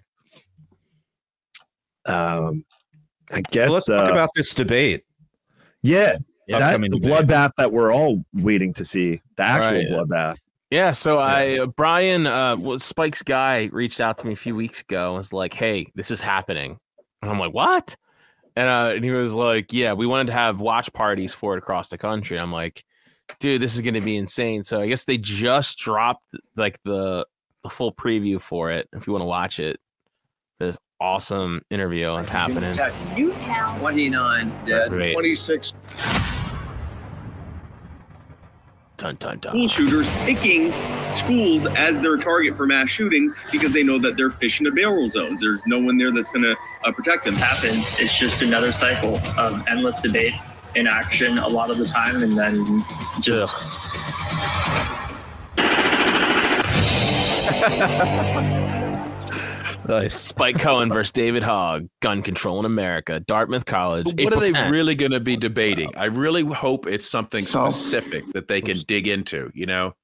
Speaker 3: I guess
Speaker 11: let's talk about this debate.
Speaker 3: Yeah, the bloodbath that we're all waiting to see. The actual bloodbath.
Speaker 2: Yeah, so Brian, Spike's guy reached out to me a few weeks ago and was like, "Hey, this is happening," and I'm like, "What?" And he was like, "Yeah, we wanted to have watch parties for it across the country." I'm like, "Dude, this is going to be insane." So I guess they just dropped like the full preview for it. If you want to watch it, this awesome interview that's happening.
Speaker 10: Newtown 29 dead.
Speaker 12: 26.
Speaker 2: Dun, dun, dun.
Speaker 13: School shooters picking schools as their target for mass shootings because they know that they're fish in the barrel zones. There's no one there that's going to protect them.
Speaker 14: Happens. It's just another cycle of endless debate, inaction a lot of the time, and then just.
Speaker 2: Nice. Spike Cohen versus David Hogg, gun control in America, Dartmouth College.
Speaker 4: What
Speaker 2: April
Speaker 4: are they
Speaker 2: 10th.
Speaker 4: really going to be debating? I really hope it's something specific that they can dig into, you know?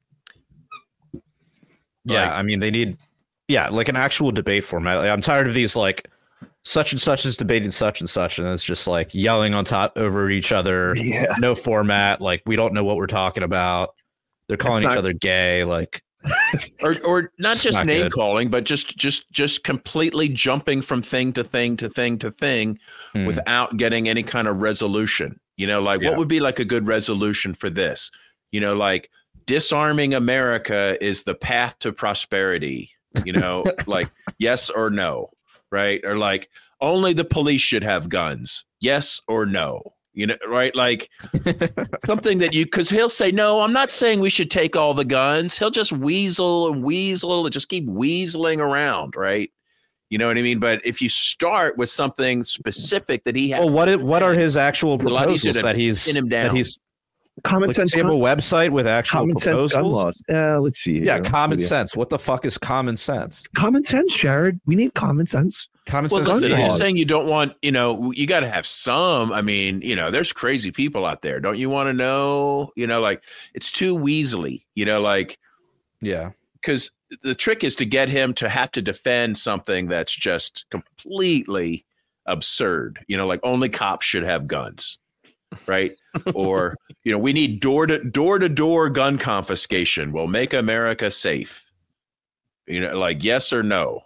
Speaker 11: Yeah, I mean, they need, like an actual debate format. Like, I'm tired of these, like, such and such is debating such and such, and it's just like yelling on top over each other.
Speaker 3: Yeah.
Speaker 11: No format. Like, we don't know what we're talking about. They're calling each other gay. Like,
Speaker 4: or not just
Speaker 11: not
Speaker 4: name
Speaker 11: good.
Speaker 4: calling, but just completely jumping from thing to thing to thing to thing without getting any kind of resolution. You know, like what would be like a good resolution for this? You know, like disarming America is the path to prosperity. You know, like yes or no, right? Or like only the police should have guns. Yes or no. You know, right? Like something that because he'll say, no, I'm not saying we should take all the guns. He'll just weasel and just keep weaseling around. Right. You know what I mean? But if you start with something specific that he has.
Speaker 11: Well, what are his actual proposals that he's
Speaker 3: common sense?
Speaker 11: They have a website with actual
Speaker 3: common
Speaker 11: proposals.
Speaker 3: sense gun laws. Let's see.
Speaker 11: Yeah. Common sense. What the fuck is common sense?
Speaker 3: Common sense, Jared. We need common sense.
Speaker 11: Common
Speaker 4: well,
Speaker 11: sense.
Speaker 4: You're saying you don't want, you know, you got to have some. I mean, you know, there's crazy people out there. Don't you want to know, you know, like it's too weaselly, you know, like,
Speaker 11: yeah,
Speaker 4: because the trick is to get him to have to defend something that's just completely absurd, you know, like only cops should have guns, right? Or, you know, we need door to door gun confiscation will make America safe, you know, like yes or no.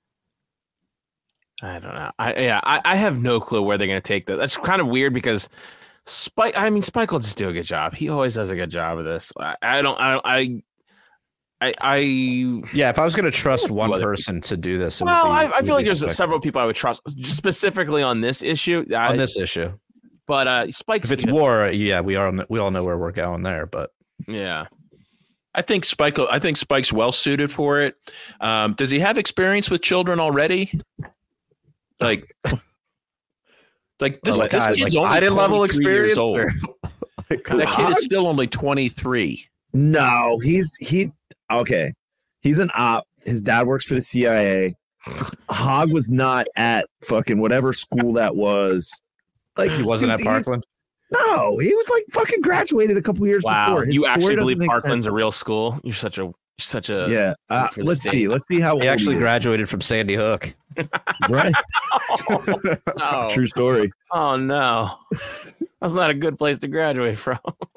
Speaker 2: I don't know. I have no clue where they're going to take that. That's kind of weird because Spike will just do a good job. He always does a good job of this. Yeah,
Speaker 11: if I was going to trust one person to do this,
Speaker 2: I feel like there's several people I would trust specifically on this issue. But Spike,
Speaker 11: if it's war, yeah, we all know where we're going there. But
Speaker 2: yeah,
Speaker 4: I think Spike's well suited for it. Does he have experience with children already? Like this kid's only
Speaker 11: high level experience.
Speaker 4: Old. That kid is still only 23.
Speaker 3: No, he's okay. He's an op. His dad works for the CIA. Hogg was not at fucking whatever school that was. Like
Speaker 11: he wasn't at Parkland.
Speaker 3: No, he was like fucking graduated a couple years before.
Speaker 2: You actually believe Parkland's a real school? You're such a
Speaker 3: yeah. Let's see how
Speaker 11: he actually graduated from Sandy Hook.
Speaker 3: Right.
Speaker 2: No.
Speaker 3: True story.
Speaker 2: Oh no, that's not a good place to graduate from.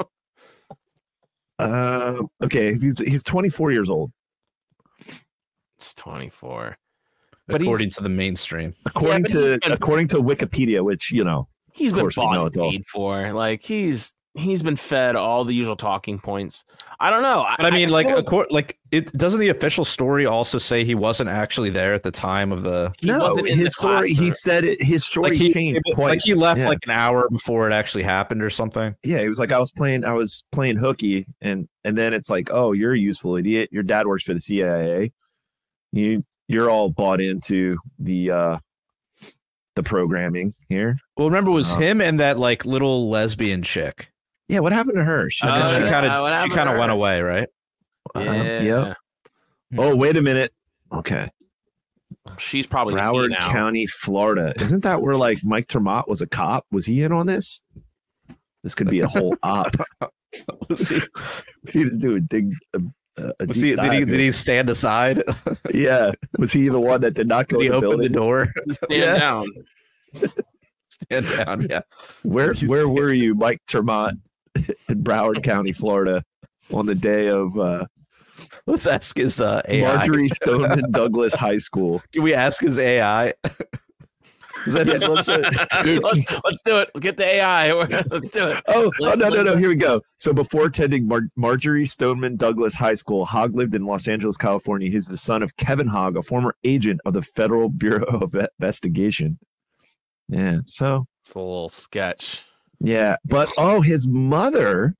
Speaker 3: Okay, he's 24 years old.
Speaker 2: It's 24,
Speaker 11: but according to the mainstream,
Speaker 3: according to Wikipedia, which you know,
Speaker 2: he's been bought and paid for. Like he's been fed all the usual talking points. I don't know.
Speaker 11: But I mean, it doesn't the official story also say he wasn't actually there at the time of the?
Speaker 3: His story. He said it. His story changed twice.
Speaker 11: Like he left like an hour before it actually happened or something.
Speaker 3: Yeah, he was like, I was playing hooky, and then it's like, oh, you're a useful idiot. Your dad works for the CIA. You you're all bought into the programming here.
Speaker 11: Well, remember, it was him and that like little lesbian chick.
Speaker 3: Yeah, what happened to her? She kind of went away, right? Yep. Oh, wait a minute. Okay.
Speaker 2: She's probably
Speaker 3: Broward County, Florida. Isn't that where like Mike Termott was a cop? Was he in on this? This could be a whole op.
Speaker 11: Was he?
Speaker 3: We need to do a dig.
Speaker 11: Was he, did he stand aside?
Speaker 3: Yeah. Was he the one that did not go?
Speaker 11: Did he open the door?
Speaker 2: Stand down.
Speaker 11: Stand down. Yeah.
Speaker 3: Where were you, Mike Termott, in Broward County, Florida, on the day of?
Speaker 11: Let's ask his AI.
Speaker 3: Marjorie Stoneman Douglas High School.
Speaker 11: Can we ask his AI? Is that his website?
Speaker 2: Dude, let's do it. Let's get the AI. Let's do it.
Speaker 3: Oh, no. Here we go. So before attending Marjorie Stoneman Douglas High School, Hogg lived in Los Angeles, California. He's the son of Kevin Hogg, a former agent of the Federal Bureau of Investigation. Yeah, so
Speaker 2: it's a little sketch.
Speaker 3: Yeah, but his mother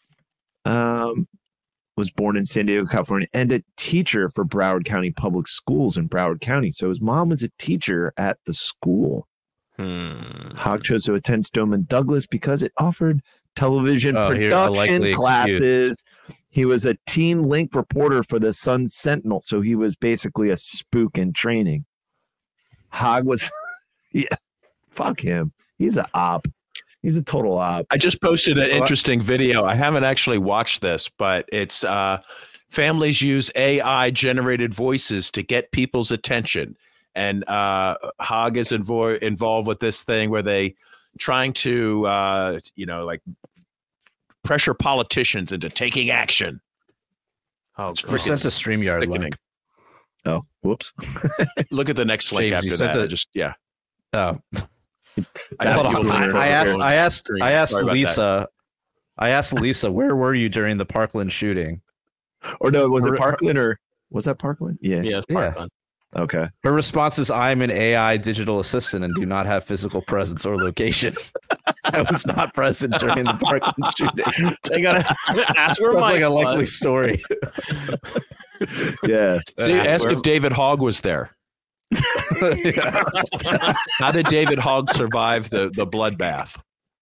Speaker 3: was born in San Diego, California, and a teacher for Broward County Public Schools in Broward County. So his mom was a teacher at the school. Hogg chose to attend Stoneman Douglas because it offered television production classes. He was a teen link reporter for the Sun Sentinel, so he was basically a spook in training. Hogg was, fuck him. He's an op. He's a total op.
Speaker 4: I just posted an interesting video. I haven't actually watched this, but it's families use AI generated voices to get people's attention. And Hogg is involved with this thing where they trying to, like pressure politicians into taking action.
Speaker 11: Oh, it's freaking sent a StreamYard link.
Speaker 3: Oh, whoops.
Speaker 4: Look at the next link after that.
Speaker 11: Oh. I asked Lisa. I asked Lisa, where were you during the Parkland shooting?
Speaker 3: Or no, was it Parkland or was that Parkland? Yeah.
Speaker 2: Yeah, it's Parkland.
Speaker 3: Okay.
Speaker 11: Her response is, I'm an AI digital assistant and do not have physical presence or location. I was not present during the Parkland shooting.
Speaker 2: They gotta ask where
Speaker 11: That's
Speaker 2: Mike
Speaker 11: like a
Speaker 2: was.
Speaker 11: likely story.
Speaker 3: Yeah.
Speaker 4: See, ask if David Hogg was there. How did David Hogg survive the bloodbath?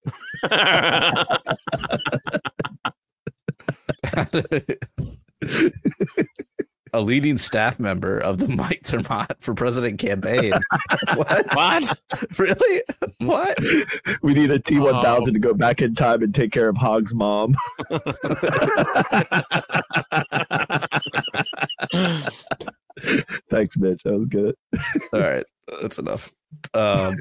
Speaker 11: A leading staff member of the Mike Termott for President campaign. What? Really? What?
Speaker 3: We need a T-1000 to go back in time and take care of Hogg's mom. Thanks, Mitch. That was good.
Speaker 11: All right. That's enough.
Speaker 3: Oh,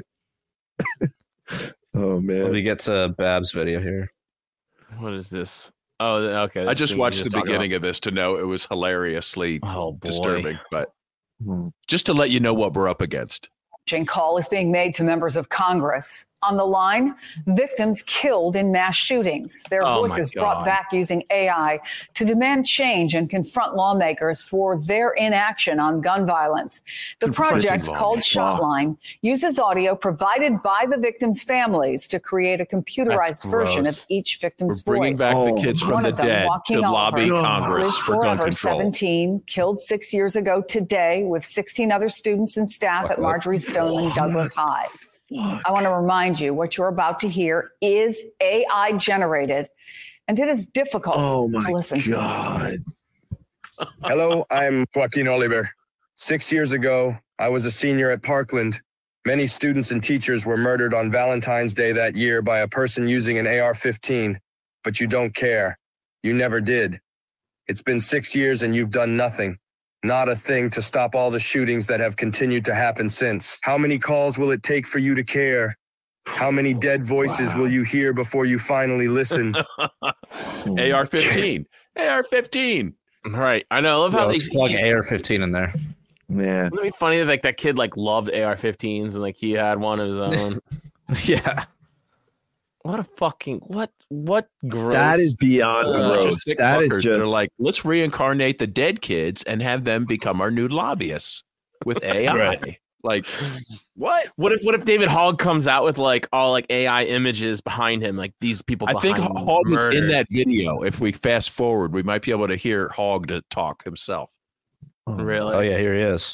Speaker 3: man.
Speaker 11: Let me get to Bab's video here.
Speaker 2: What is this? Oh, okay.
Speaker 4: I just watched the beginning of this to know it was hilariously disturbing, but just to let you know what we're up against.
Speaker 12: Call is being made to members of Congress. On the line, victims killed in mass shootings. Their voices brought back using AI to demand change and confront lawmakers for their inaction on gun violence. The project, called Shotline, uses audio provided by the victims' families to create a computerized version of each victim's
Speaker 4: We're bringing
Speaker 12: voice.
Speaker 4: back the kids from the dead to lobby Congress for gun control.
Speaker 12: 17, killed 6 years ago today with 16 other students and staff at Marjorie Stoneman Douglas High. I want to remind you what you're about to hear is AI generated, and it is difficult to listen to.
Speaker 15: Hello, I'm Joaquin Oliver. 6 years ago, I was a senior at Parkland. Many students and teachers were murdered on Valentine's Day that year by a person using an AR-15, but you don't care. You never did. It's been 6 years and you've done nothing. Not a thing to stop all the shootings that have continued to happen since. How many calls will it take for you to care? How many dead voices will you hear before you finally listen?
Speaker 4: AR-15. AR-15.
Speaker 2: All right. I know. I love how
Speaker 11: let's plug AR-15 in there.
Speaker 3: Yeah.
Speaker 2: Wouldn't it be funny if that kid loved AR-15s and he had one of his own?
Speaker 11: Yeah.
Speaker 2: What a fucking what gross.
Speaker 3: That is beyond gross. That is just
Speaker 4: they're like, let's reincarnate the dead kids and have them become our new lobbyists with AI.
Speaker 2: Right.
Speaker 4: Like, what?
Speaker 2: What if David Hogg comes out with all AI images behind him, like these people?
Speaker 4: I think
Speaker 2: behind
Speaker 4: Hogg
Speaker 2: murder.
Speaker 4: in that video. If we fast forward, we might be able to hear Hogg to talk himself.
Speaker 2: Really?
Speaker 11: Oh yeah, here he is.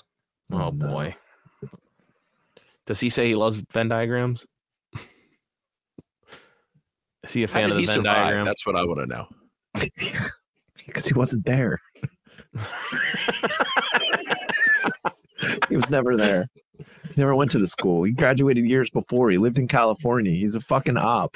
Speaker 2: Oh boy. Does he say he loves Venn diagrams? Is he a fan of the Venn diagram?
Speaker 4: That's what I want to know.
Speaker 3: Because he wasn't there. He was never there. He never went to the school. He graduated years before. He lived in California. He's a fucking op.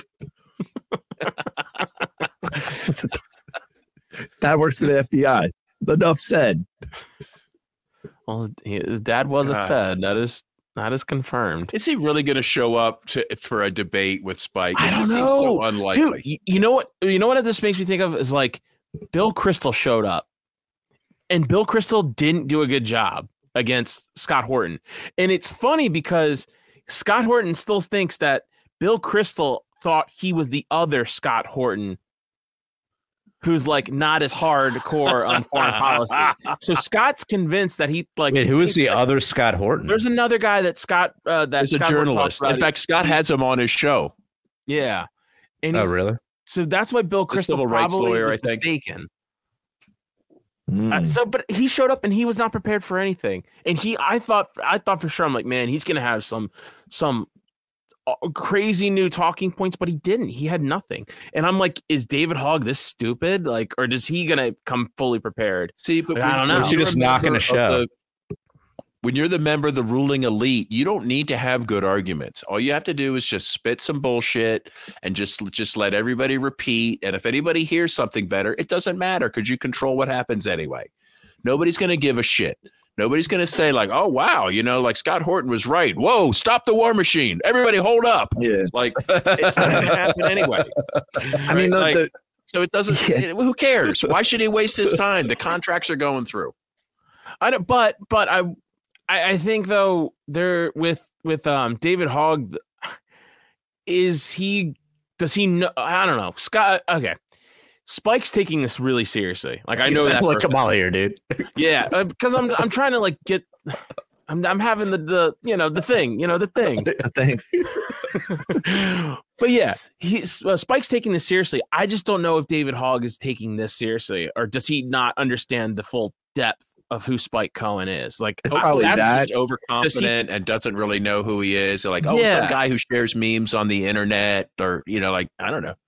Speaker 3: Dad works for the FBI. Enough said.
Speaker 2: Well, his dad was a Fed. That is confirmed.
Speaker 4: Is he really going to show up for a debate with Spike?
Speaker 2: I don't know. So unlikely. Dude, you know what? You know what this makes me think of is like Bill Kristol showed up, and Bill Kristol didn't do a good job against Scott Horton. And it's funny because Scott Horton still thinks that Bill Kristol thought he was the other Scott Horton, who's like not as hardcore on foreign policy. So Scott's convinced that he like.
Speaker 11: Wait, who is the other Scott Horton?
Speaker 2: There's another guy that Scott. That's
Speaker 4: a journalist. In fact, Scott has him on his show.
Speaker 2: Yeah. And
Speaker 11: really?
Speaker 2: So that's why Bill Kristol probably was mistaken. So, but he showed up and he was not prepared for anything. And I thought for sure, I'm like, man, he's gonna have some crazy new talking points, but he didn't. He had nothing. And I'm like, is David Hogg this stupid? Like, or does he gonna come fully prepared?
Speaker 4: See, but
Speaker 2: I don't know.
Speaker 11: Or is he just knocking a show?
Speaker 4: When you're the member of the ruling elite, you don't need to have good arguments. All you have to do is just spit some bullshit and just let everybody repeat. And if anybody hears something better, it doesn't matter because you control what happens anyway. Nobody's going to give a shit. Nobody's going to say like, oh, wow, like Scott Horton was right. Whoa, stop the war machine. Everybody hold up.
Speaker 3: Yeah.
Speaker 4: Like, it's not going to happen anyway.
Speaker 3: I mean,
Speaker 4: so it doesn't, who cares? Why should he waste his time? The contracts are going through.
Speaker 2: I don't, but I think though there with David Hogg, does he know? I don't know. Scott. Okay. Spike's taking this really seriously. Like I know that.
Speaker 11: Like Kamal here, dude.
Speaker 2: Yeah. Because I'm trying to like get, I'm having the thing. But yeah, Spike's taking this seriously. I just don't know if David Hogg is taking this seriously, or does he not understand the full depth of who Spike Cohen is? Like,
Speaker 3: it's probably that
Speaker 4: overconfident and doesn't really know who he is. They're like, some guy who shares memes on the internet, or like I don't know.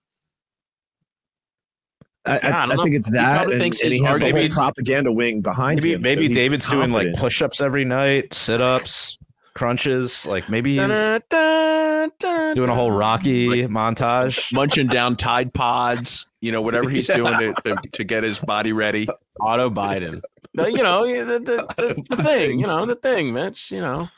Speaker 3: I think it's that, and he has the whole propaganda wing behind him.
Speaker 11: Maybe David's doing like push-ups every night, sit-ups, crunches. Like maybe he's doing a whole Rocky montage,
Speaker 4: munching down Tide Pods. Whatever he's doing to get his body ready.
Speaker 2: Auto Biden. The thing. The thing, Mitch.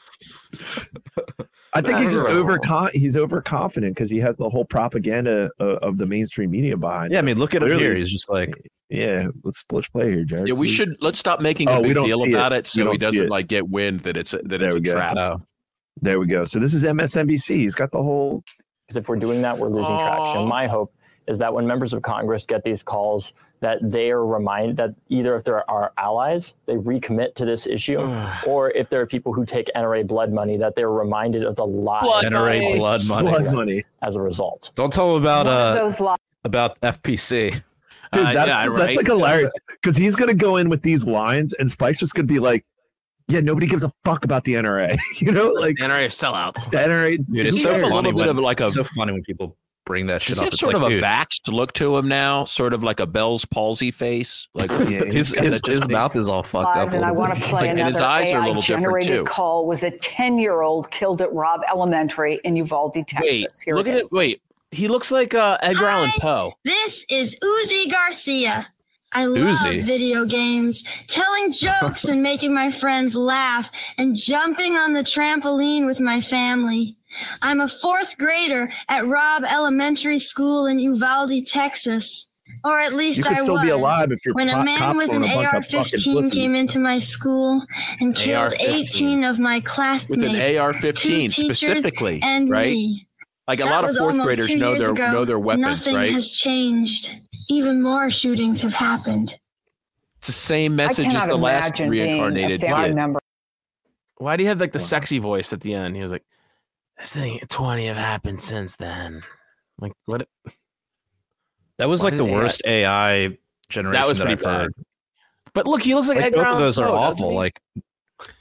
Speaker 3: I think he's just he's overconfident because he has the whole propaganda of the mainstream media behind him.
Speaker 11: Yeah, I mean, look at him here. He's just like,
Speaker 3: yeah, let's play here, Jared.
Speaker 4: Yeah, let's stop making a big deal about it so he doesn't like get wind that it's a trap.
Speaker 3: Oh. There we go. So this is MSNBC. He's got the whole.
Speaker 16: Because if we're doing that, we're losing traction. My hope is that when members of Congress get these calls, that they are reminded that either if there are allies, they recommit to this issue, or if there are people who take NRA blood money, that they're reminded of the lies.
Speaker 11: NRA blood money
Speaker 16: as a result.
Speaker 11: Don't tell them about FPC.
Speaker 3: Dude, that's like hilarious because he's going to go in with these lines and Spike's just going to be like, yeah, nobody gives a fuck about the NRA. Like
Speaker 2: the NRA sellouts.
Speaker 3: The NRA,
Speaker 11: dude, it's so funny. It's so funny when people bring that shit up.
Speaker 4: It's sort of a vaxxed look to him now, sort of like a Bell's palsy face. Like
Speaker 11: his mouth is all fucked up.
Speaker 12: And I want to play another
Speaker 4: and his eyes are a little different too.
Speaker 12: Call was a 10-year-old killed at Robb Elementary in Uvalde, Texas.
Speaker 2: Wait, look at it. Wait, he looks like Edgar Allan Poe.
Speaker 17: This is Uzi Garcia. I love video games, telling jokes and making my friends laugh, and jumping on the trampoline with my family. I'm a 4th grader at Robb Elementary School in Uvalde, Texas. Or at least I was.
Speaker 3: Be alive if
Speaker 17: when a man with an AR-15 came into my school and killed 18 of my classmates.
Speaker 4: With an AR-15 specifically,
Speaker 17: and
Speaker 4: right?
Speaker 17: Me.
Speaker 4: Like a lot of 4th graders know their weapons,
Speaker 17: nothing
Speaker 4: right?
Speaker 17: Nothing has changed. Even more shootings have happened.
Speaker 4: It's the same message as the last reincarnated kid.
Speaker 2: Why do you have like the sexy voice at the end? He was like, "This thing 20 have happened since then." Like what?
Speaker 11: That was like the worst AI generation
Speaker 2: that was pretty
Speaker 11: I've heard.
Speaker 2: But look, he looks like
Speaker 11: both of those are awful. Like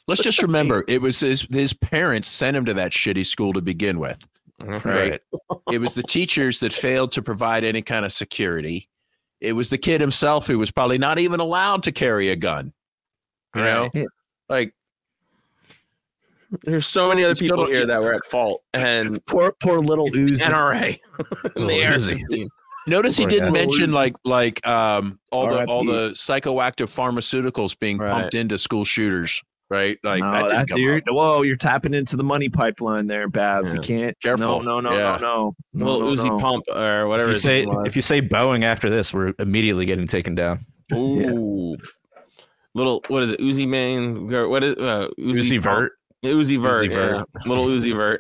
Speaker 4: let's just remember, it was his parents sent him to that shitty school to begin with. Right. It was the teachers that failed to provide any kind of security. It was the kid himself who was probably not even allowed to carry a gun. You know, like
Speaker 2: there's so many other people here that were at fault, and
Speaker 3: poor little Uzi.
Speaker 2: NRA.
Speaker 4: Notice he didn't mention all the psychoactive pharmaceuticals being pumped into school shooters. Right, like
Speaker 3: you're tapping into the money pipeline there, Babs. You can't.
Speaker 4: Careful.
Speaker 3: No.
Speaker 2: Little Uzi pump or whatever.
Speaker 11: If you say Boeing after this, we're immediately getting taken down.
Speaker 2: Ooh, little what is it? Uzi Mane? What is
Speaker 11: Uzi Vert?
Speaker 2: Uzi Vert. Yeah. Little Uzi Vert.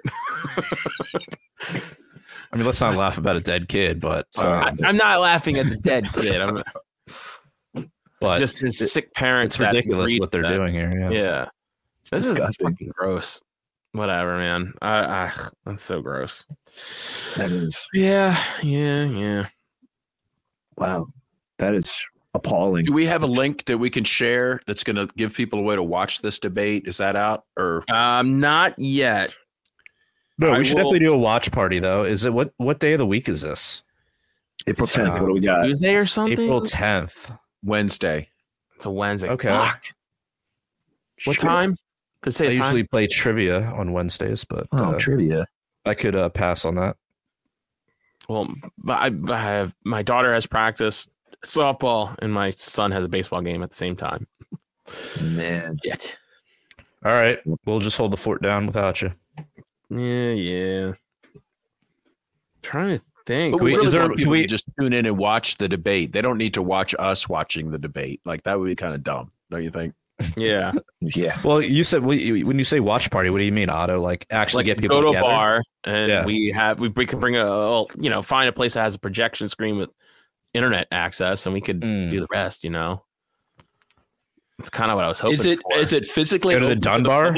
Speaker 11: I mean, let's not laugh about a dead kid, but
Speaker 2: I'm not laughing at the dead kid. But just his sick parents.
Speaker 11: It's ridiculous what they're doing here.
Speaker 2: Yeah.
Speaker 3: It's disgusting.
Speaker 2: Is fucking gross. Whatever, man. That's so gross.
Speaker 3: That is.
Speaker 2: Yeah.
Speaker 3: Wow. That is appalling.
Speaker 4: Do we have a link that we can share that's going to give people a way to watch this debate? Is that out or?
Speaker 2: Not yet.
Speaker 11: No, we should definitely do a watch party though. Is it what day of the week is this?
Speaker 3: April 10th. What do we got?
Speaker 2: Tuesday or something?
Speaker 11: April 10th.
Speaker 4: Wednesday.
Speaker 2: It's a Wednesday.
Speaker 11: Okay.
Speaker 2: Fuck. What time?
Speaker 11: I usually play trivia on Wednesdays, but
Speaker 3: trivia.
Speaker 11: I could pass on that.
Speaker 2: Well, I have my daughter has practice softball and my son has a baseball game at the same time.
Speaker 3: Man.
Speaker 2: Shit.
Speaker 11: All right. We'll just hold the fort down without you.
Speaker 2: Yeah. Trying to think.
Speaker 4: But can we just tune in and watch the debate? They don't need to watch us watching the debate. Like that would be kind of dumb, don't you think?
Speaker 2: Yeah.
Speaker 3: Yeah.
Speaker 11: Well, you said when you say watch party, what do you mean, Otto? Like actually get people
Speaker 2: go to
Speaker 11: together?
Speaker 2: A bar and we can bring find a place that has a projection screen with internet access and we could do the rest. It's kind of what I was hoping.
Speaker 4: Is it physically
Speaker 11: go to the Dunbar?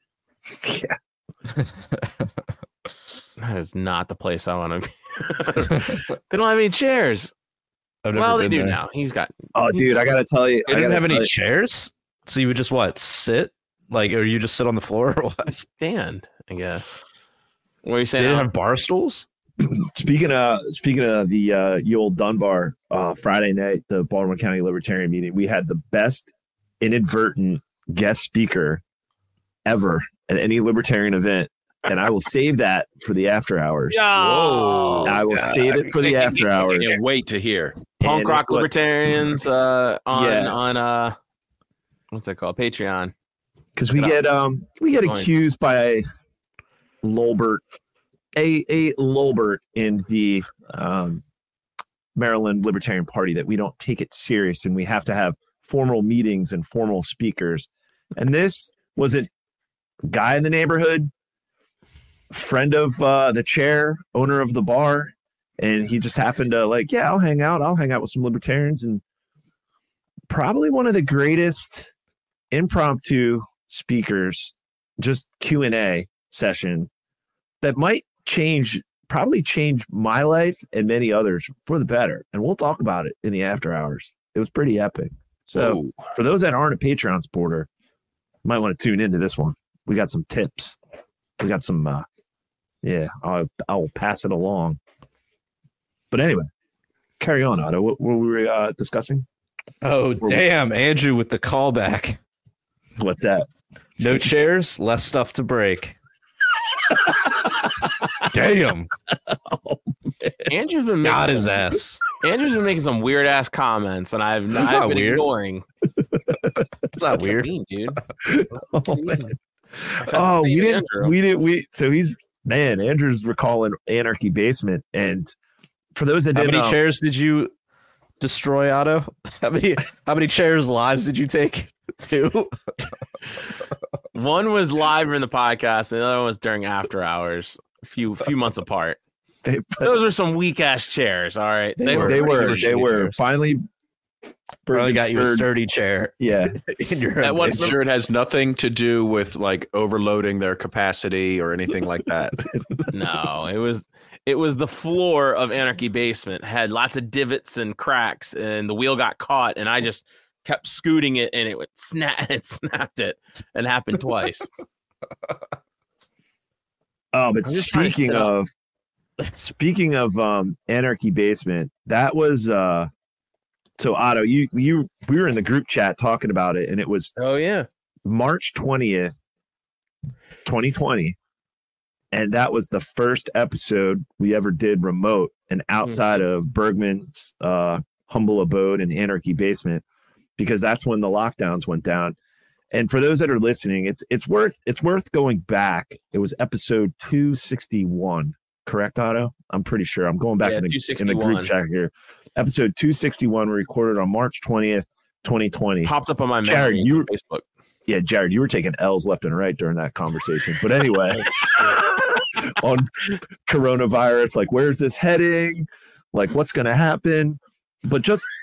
Speaker 3: Yeah.
Speaker 2: That is not the place I want to be. They don't have any chairs. Well, they do now. He's got.
Speaker 3: Oh, dude, I gotta tell you,
Speaker 11: they didn't have any chairs. So you would just sit, or you just sit on the floor, or what?
Speaker 2: Stand, I guess. What are you saying?
Speaker 11: They didn't have bar stools.
Speaker 3: Speaking of the old Dunbar, Friday night, the Baltimore County Libertarian meeting, we had the best inadvertent guest speaker ever at any Libertarian event. And I will save that for the after hours.
Speaker 2: Whoa.
Speaker 3: I will save it for the after hours.
Speaker 4: Can't wait to hear.
Speaker 2: Punk rock libertarians on what's that called? Patreon.
Speaker 3: Because we get accused by Lolbert, a Lolbert in the Maryland Libertarian Party that we don't take it serious and we have to have formal meetings and formal speakers. And this was a guy in the neighborhood, friend of the chair, owner of the bar, and he just happened to I'll hang out with some libertarians, and probably one of the greatest impromptu speakers, just Q&A session that might probably change my life and many others for the better. And we'll talk about it in the after hours. It was pretty epic. So for those that aren't a Patreon supporter, you might want to tune into this one. We got some tips. We got some I'll pass it along. But anyway, carry on, Otto. What were we discussing?
Speaker 11: Oh, damn. Andrew with the callback.
Speaker 3: What's that?
Speaker 11: No chairs, less stuff to break. Damn.
Speaker 2: Andrew's been
Speaker 11: got his ass.
Speaker 2: Andrew's been making some weird ass comments, and I've been weird. Ignoring.
Speaker 11: It's not weird,
Speaker 2: dude.
Speaker 3: Andrew's recalling Anarchy Basement, and for those that didn't know,
Speaker 11: how many chairs did you destroy, Otto? How many chairs lives did you take? 2.
Speaker 2: One was live during the podcast, and the other one was during after hours, a few months apart. Those were some weak ass chairs. All right,
Speaker 3: they were finally
Speaker 11: got you a sturdy chair.
Speaker 3: Yeah,
Speaker 4: I'm sure it has nothing to do with overloading their capacity or anything like that.
Speaker 2: No, it was the floor of Anarchy Basement, had lots of divots and cracks, and the wheel got caught, and I just kept scooting it, and it would snapped it, and happened twice.
Speaker 3: Oh, but speaking of Anarchy Basement, that was so Otto, we were in the group chat talking about it, and it was March 20th, 2020. And that was the first episode we ever did remote and outside of Bergman's humble abode and Anarchy Basement, because that's when the lockdowns went down. And for those that are listening, it's worth going back. It was episode 261, correct, Otto? I'm pretty sure. I'm going back in the group chat here. Episode 261 we recorded on March 20th, 2020.
Speaker 2: Popped up on my
Speaker 3: Jared,
Speaker 2: on Facebook.
Speaker 3: Yeah, Jared, you were taking L's left and right during that conversation. But anyway, on coronavirus, like, where's this heading? Like, what's going to happen? But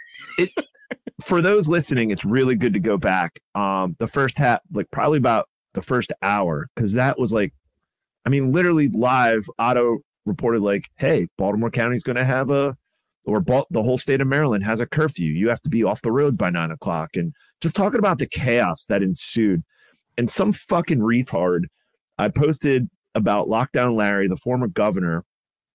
Speaker 3: for those listening, it's really good to go back. The first half, like probably about the first hour, because that was like, I mean, literally live. Otto reported like, hey, Baltimore County is going to have the whole state of Maryland has a curfew. You have to be off the roads by 9 o'clock. And just talking about the chaos that ensued. And some fucking retard, I posted about Lockdown Larry, the former governor,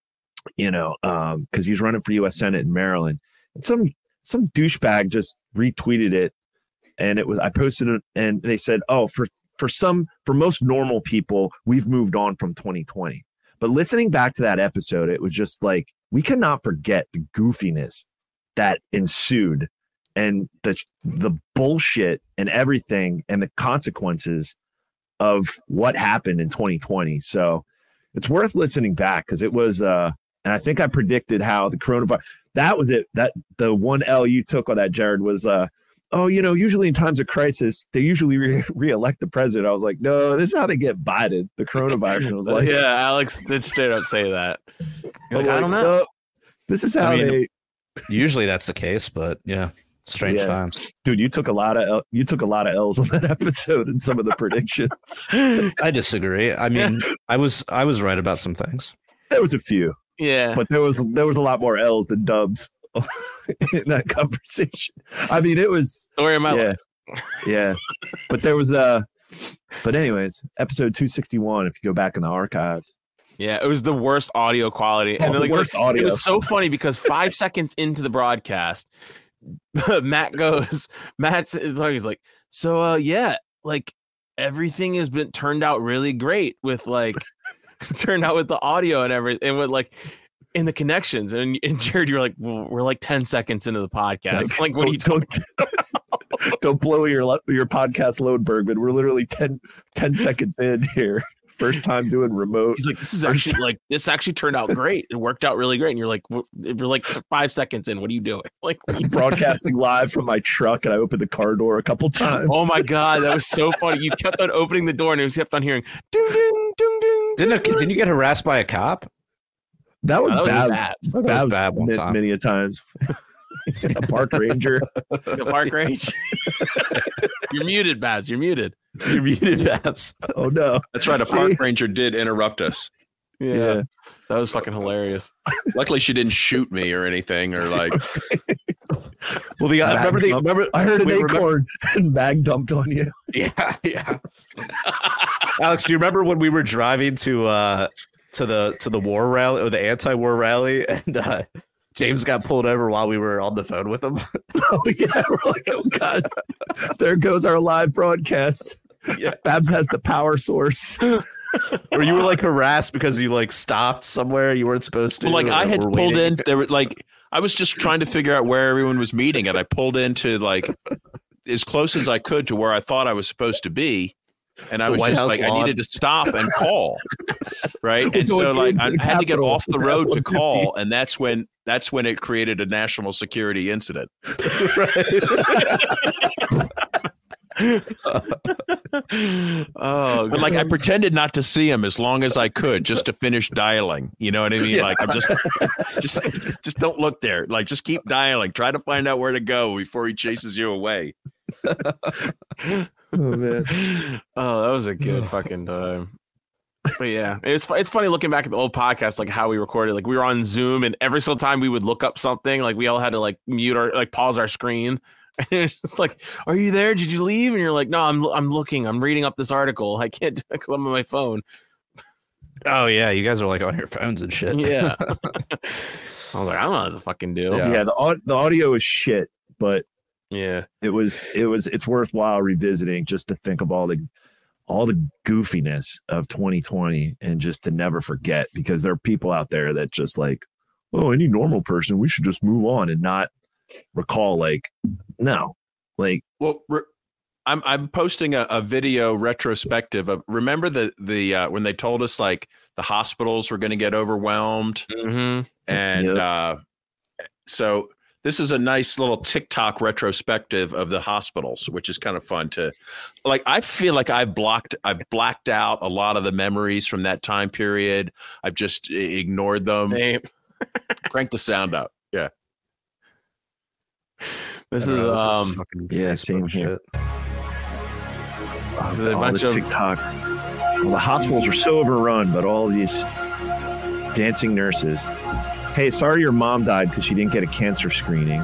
Speaker 3: because he's running for U.S. Senate in Maryland. And some douchebag just retweeted it. And I posted it, and they said, oh, for most normal people, we've moved on from 2020. But listening back to that episode, it was just like, we cannot forget the goofiness that ensued and the bullshit and everything and the consequences of what happened in 2020. So it's worth listening back, because it was, and I think I predicted how the coronavirus, that was it. That the one L you took on that, Jared, was, usually in times of crisis, they usually re-elect the president. I was like, no, this is how they get Biden, the coronavirus. I was like,
Speaker 2: yeah, Alex did straight up say that. Like, I don't know.
Speaker 3: No, this is how
Speaker 11: usually that's the case, but yeah, strange times.
Speaker 3: Dude, you took a lot of L's on that episode and some of the predictions.
Speaker 11: I disagree. I mean, I was right about some things.
Speaker 3: There was a few.
Speaker 2: Yeah.
Speaker 3: But there was a lot more L's than dubs in that conversation. I mean, it was
Speaker 2: story of my life.
Speaker 3: Yeah. But there was but anyways, episode 261, if you go back in the archives.
Speaker 2: Yeah, it was the worst audio quality.
Speaker 3: And the worst audio.
Speaker 2: It was so funny because 5 seconds into the broadcast, Matt's like, so yeah, like everything has been turned out really great with like turned out with the audio and everything, and with like in the connections. And Jared, you're like, well, we're like 10 seconds into the podcast. Like, what are you talking about?
Speaker 3: Don't blow your podcast load, Bergman. We're literally 10 seconds in here. First time doing remote.
Speaker 2: He's like, this actually turned out great. It worked out really great. And you're like, we're like 5 seconds in. What are you doing? Like,
Speaker 3: broadcasting live from my truck, and I opened the car door a couple times.
Speaker 2: Oh my God, that was so funny. You kept on opening the door, and it kept on hearing ding ding ding ding.
Speaker 11: Didn't you get harassed by a cop?
Speaker 3: That was bad.
Speaker 11: That was bad one time.
Speaker 3: Many a times. A park ranger.
Speaker 2: The park ranger. You're muted, Babs. You're muted.
Speaker 3: Babs. Oh no.
Speaker 4: That's right. A park ranger did interrupt us.
Speaker 2: Yeah. That was fucking hilarious.
Speaker 4: Luckily, she didn't shoot me or anything, or like.
Speaker 3: Well, remember I heard an acorn and bag dumped on you.
Speaker 11: Yeah. Alex, do you remember when we were driving to the war rally, or the anti-war rally, and James got pulled over while we were on the phone with him?
Speaker 3: Oh yeah, we're like, oh God, there goes our live broadcast. Yeah. Babs has the power source.
Speaker 11: Or you were like harassed because you like stopped somewhere you weren't supposed to.
Speaker 4: Well, like I had pulled in. There were like I was just trying to figure out where everyone was meeting, and I pulled into like as close as I could to where I thought I was supposed to be. And I was just like, I needed to stop and call, right? And so like I had to get off the road to call, and that's when it created a national security incident.
Speaker 2: Oh,
Speaker 4: but like I pretended not to see him as long as I could, just to finish dialing. You know what I mean? Yeah. Like I'm just don't look there. Like just keep dialing. Try to find out where to go before he chases you away.
Speaker 3: Oh man!
Speaker 2: Oh, that was a good fucking time. But yeah, it's funny looking back at the old podcast, like how we recorded. Like we were on Zoom, and every single time we would look up something, like we all had to like mute our pause our screen And it's just like, are you there? Did you leave? And you're like, no, I'm looking. I'm reading up this article. I can't do it because I'm on my phone.
Speaker 11: Oh yeah, you guys are like on your phones and shit.
Speaker 2: Yeah. I was like, I don't know what to fucking do.
Speaker 3: Yeah, the audio is shit, but
Speaker 2: yeah,
Speaker 3: it's worthwhile revisiting just to think of all the goofiness of 2020 and just to never forget, because there are people out there that just like, oh, any normal person, we should just move on and not recall, like, no, like,
Speaker 4: well, I'm posting a video retrospective of, remember the when they told us like the hospitals were going to get overwhelmed, and so this is a nice little TikTok retrospective of the hospitals, which is kind of fun to, like, I feel like I've blacked out a lot of the memories from that time period. I've just ignored them. Crank the sound up. Yeah.
Speaker 2: This is
Speaker 3: same here.
Speaker 2: A bunch of
Speaker 3: TikTok. Well, the hospitals are so overrun, but all these dancing nurses. Hey, sorry your mom died because she didn't get a cancer screening.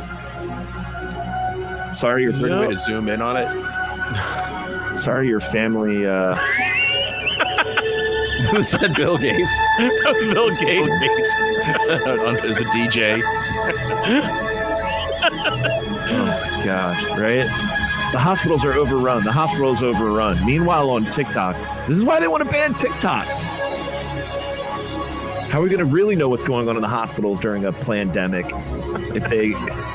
Speaker 3: Sorry your
Speaker 4: way to zoom in on it.
Speaker 3: Sorry your family.
Speaker 11: Who said Bill Gates?
Speaker 2: Bill Gates
Speaker 4: as a DJ.
Speaker 3: Oh my gosh! Right. The hospitals are overrun. The hospital is overrun. Meanwhile, on TikTok, this is why they want to ban TikTok. How are we going to really know what's going on in the hospitals during a pandemic if they...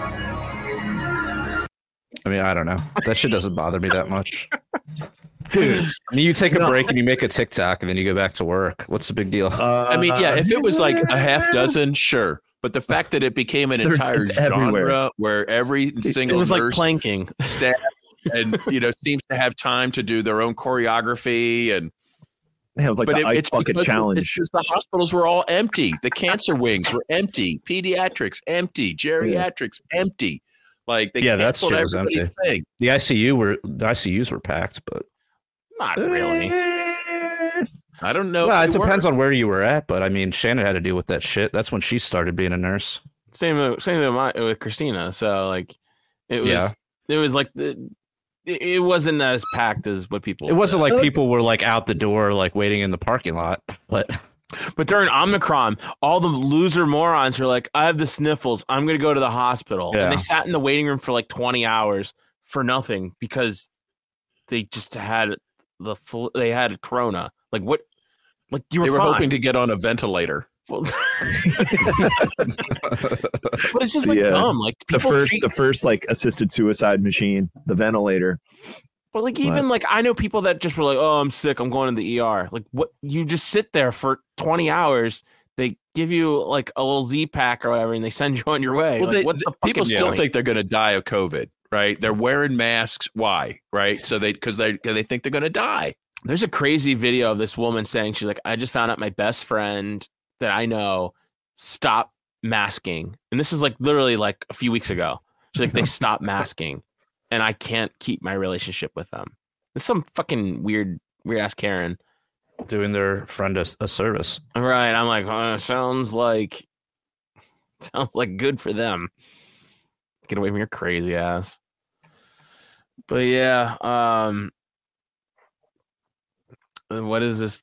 Speaker 11: I mean, I don't know. That shit doesn't bother me that much.
Speaker 3: Dude.
Speaker 11: I mean, you take a break and you make a TikTok and then you go back to work. What's the big deal?
Speaker 4: I mean, yeah, if it was like a half dozen, sure. But the fact that it became an entire genre where every single
Speaker 2: it was
Speaker 4: nurse,
Speaker 2: like planking
Speaker 4: staff, and seems to have time to do their own choreography, and
Speaker 3: it was like the ice bucket challenge.
Speaker 4: It's just the hospitals were all empty. The cancer wings were empty. Pediatrics empty. Geriatrics empty. Like they
Speaker 11: that shit was empty.
Speaker 4: Thing.
Speaker 11: The ICUs were packed, but
Speaker 2: not really.
Speaker 4: I don't know.
Speaker 11: Well, it depends on where you were at, but I mean, Shannon had to deal with that shit. That's when she started being a nurse.
Speaker 2: Same with Christina. So like, it was like it wasn't as packed as what people.
Speaker 11: It wasn't like people were like out the door, like waiting in the parking lot. But
Speaker 2: during Omicron, all the loser morons were like, I have the sniffles. I'm going to go to the hospital. Yeah. And they sat in the waiting room for like 20 hours for nothing because they just had they had Corona. Like what? Like they were
Speaker 4: hoping to get on a ventilator.
Speaker 2: Well, but it's just like dumb. Like
Speaker 3: the first like assisted suicide machine, the ventilator.
Speaker 2: But like even like I know people that just were like, oh, I'm sick, I'm going to the ER. Like what? You just sit there for 20 hours. They give you like a little Z-Pack or whatever, and they send you on your way.
Speaker 4: Well,
Speaker 2: like,
Speaker 4: people still think they're going to die of COVID, right? They're wearing masks. Why? Right? So because they think they're going to die.
Speaker 2: There's a crazy video of this woman saying, she's like, I just found out my best friend that I know stopped masking. And this is like literally like a few weeks ago. She's like, they stopped masking and I can't keep my relationship with them. It's some fucking weird ass Karen
Speaker 11: doing their friend a service.
Speaker 2: Right. I'm like, sounds like good for them. Get away from your crazy ass. But yeah, what is this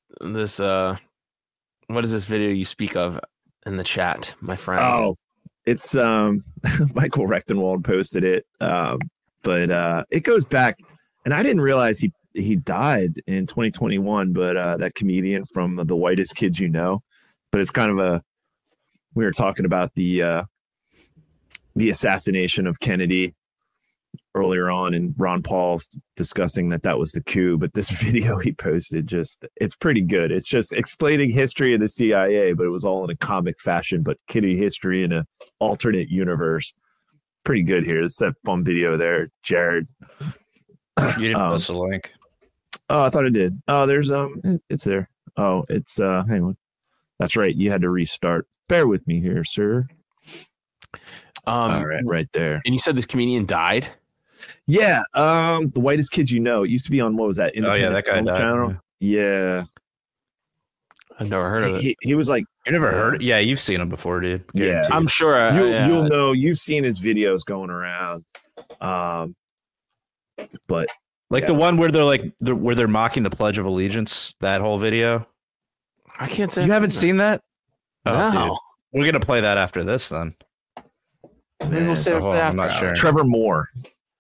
Speaker 2: video you speak of in the chat, my friend?
Speaker 3: Oh, it's Michael Rechtenwald posted it. But it goes back, and I didn't realize he died in 2021, but that comedian from The Whitest Kids You Know. But it's kind of we were talking about the assassination of Kennedy earlier on, and Ron Paul discussing that was the coup. But this video he posted, it's pretty good. It's just explaining history of the CIA, but it was all in a comic fashion, but kiddie history in an alternate universe. Pretty good here. It's that fun video there, Jared.
Speaker 11: You didn't post a link.
Speaker 3: Oh, I thought I did. Oh, there's it's there. Oh, it's hang on. That's right. You had to restart. Bear with me here, sir. All right there.
Speaker 2: And you said this comedian died?
Speaker 3: Yeah. The Whitest Kids You Know. It used to be on, what was that?
Speaker 11: That guy died.
Speaker 3: Channel. Yeah.
Speaker 2: I've never heard of it.
Speaker 3: He was like,
Speaker 11: you never heard it? Yeah, you've seen him before, dude.
Speaker 3: Yeah,
Speaker 2: I'm sure.
Speaker 3: You'll know. You've seen his videos going around. But
Speaker 11: like the one where they're mocking the Pledge of Allegiance, that whole video.
Speaker 2: I can't say
Speaker 11: you haven't seen that.
Speaker 2: No.
Speaker 11: Dude. We're gonna play that after this then.
Speaker 2: Maybe we'll save it for
Speaker 11: I'm not sure.
Speaker 3: Trevor Moore,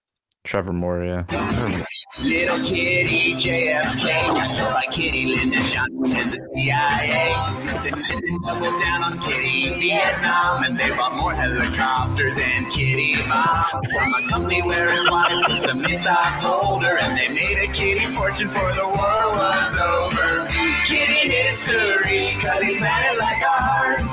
Speaker 11: yeah.
Speaker 10: Little Kitty JFK, like Kitty Lyndon Johnson and the CIA. Then doubled down on Kitty Vietnam, and they bought more helicopters and Kitty Mom. From a company where his wife was the main stockholder, and they made a kitty fortune before the war was over. Kitty history, cutting planet like ours.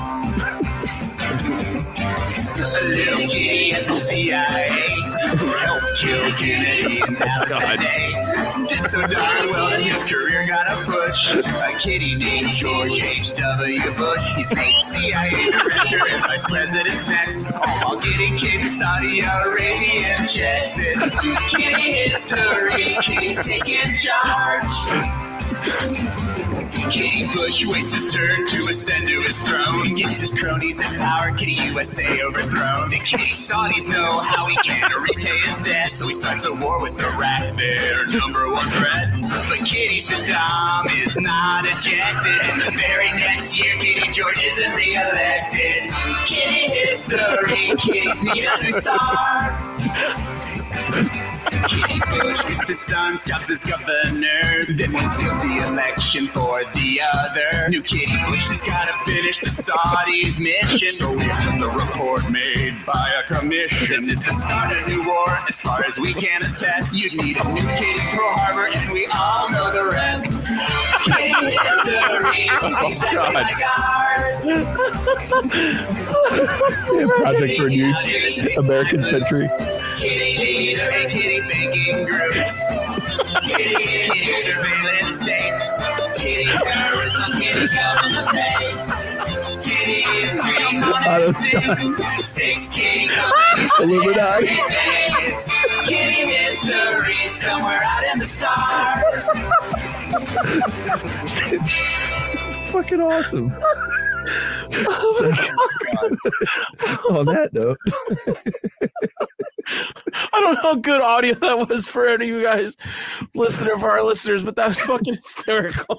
Speaker 10: A little kitty at the CIA who helped kill Kennedy and Palestine Day. Did so darn well that his career got a push. A kitty named George H.W. Bush. He's made CIA director and vice president's next, all while getting kicked Saudi Arabian checks. It's kitty history. Kitty's taking charge. Kitty Bush waits his turn to ascend to his throne. Gets his cronies in power, Kitty USA overthrown. The Kitty Saudis know how he can repay his debt, so he starts a war with Iraq, their #1 threat. But Kitty Saddam is not ejected, and the very next year Kitty George isn't re-elected. Kitty history, Kitties need a new star. Kitty Bush gets his son's jobs as governors, then one steals the election for the other. New Kitty Bush has got to finish the Saudis' mission, so there's a report made by a commission. This is the start of a new war, as far as we can attest. You'd need a new Kitty Pearl Harbor, and we all know the rest. Kitty history, exactly like ours.
Speaker 3: Project Produced, American Century.
Speaker 10: Kitty leader and kitty banking groups. Kitty surveillance states. Kitty terrorism, kitty government pay. Kitty is green on 6 kitty companies.
Speaker 3: Illuminati.
Speaker 10: It's kitty mystery somewhere out in the stars.
Speaker 3: It's fucking awesome.
Speaker 2: Oh my God.
Speaker 3: On that note,
Speaker 2: I don't know how good audio that was for any of you guys, for our listeners, but that was fucking hysterical.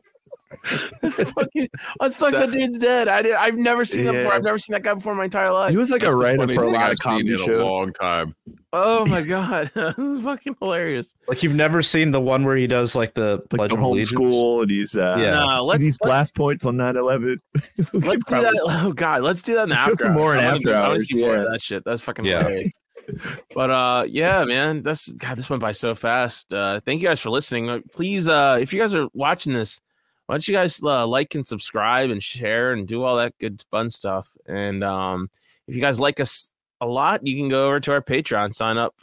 Speaker 2: It's like that dude's dead. I've never seen that before. I've never seen that guy before in my entire life.
Speaker 3: he was like a writer for a lot of comedy
Speaker 4: in
Speaker 3: shows.
Speaker 4: a long time.
Speaker 2: Oh my God, this is fucking hilarious.
Speaker 11: Like you've never seen the one where he does like the Pledge of Allegiance?
Speaker 3: Homeschool, and he's these blast points on 9/11.
Speaker 2: Let's do that. Oh God, let's do that in the after hours.
Speaker 3: More in after
Speaker 2: I want to
Speaker 3: hours.
Speaker 2: see more of that shit. That's fucking hilarious. But yeah, man, this went by so fast. Thank you guys for listening. Please, if you guys are watching this, why don't you guys like and subscribe and share and do all that good fun stuff. And if you guys like us a lot, you can go over to our Patreon, sign up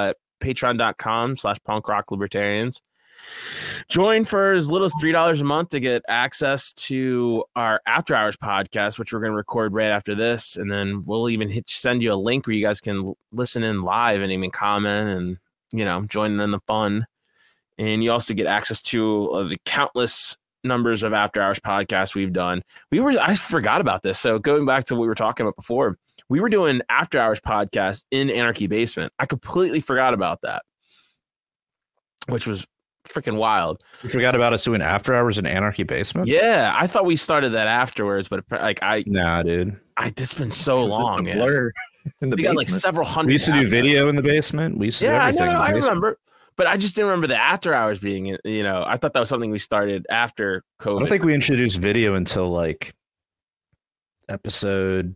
Speaker 2: patreon.com/punkrocklibertarians. Join for as little as $3 a month to get access to our After Hours podcast, which we're going to record right after this. And then we'll even send you a link where you guys can listen in live and even comment and, join in the fun. And you also get access to the countless numbers of After Hours podcasts we've done. I forgot about this. So going back to what we were talking about before, we were doing After Hours podcast in Anarchy Basement. I completely forgot about that, which was freaking wild.
Speaker 11: You forgot about us doing After Hours in Anarchy Basement?
Speaker 2: Yeah, I thought we started that afterwards, but
Speaker 11: nah, dude.
Speaker 2: It's been so long.
Speaker 3: Just a blur in the
Speaker 2: we got like several hundred.
Speaker 11: We used to do video in the basement. We used to do everything.
Speaker 2: I remember. But I just didn't remember the After Hours being, I thought that was something we started after COVID.
Speaker 11: I don't think we introduced video until like episode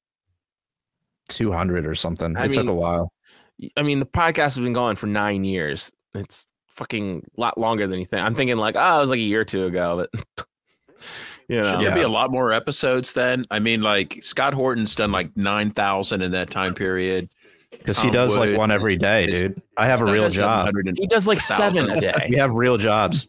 Speaker 11: 200 or something. It took a while.
Speaker 2: I mean, the podcast has been going for 9 years. It's fucking a lot longer than you think. I'm thinking like, it was like a year or two ago, but
Speaker 4: Should there be a lot more episodes then? I mean, like Scott Horton's done like 9,000 in that time period.
Speaker 11: Because he does like one every day, dude. I have a real job.
Speaker 2: He does like 7 a day.
Speaker 11: We have real jobs.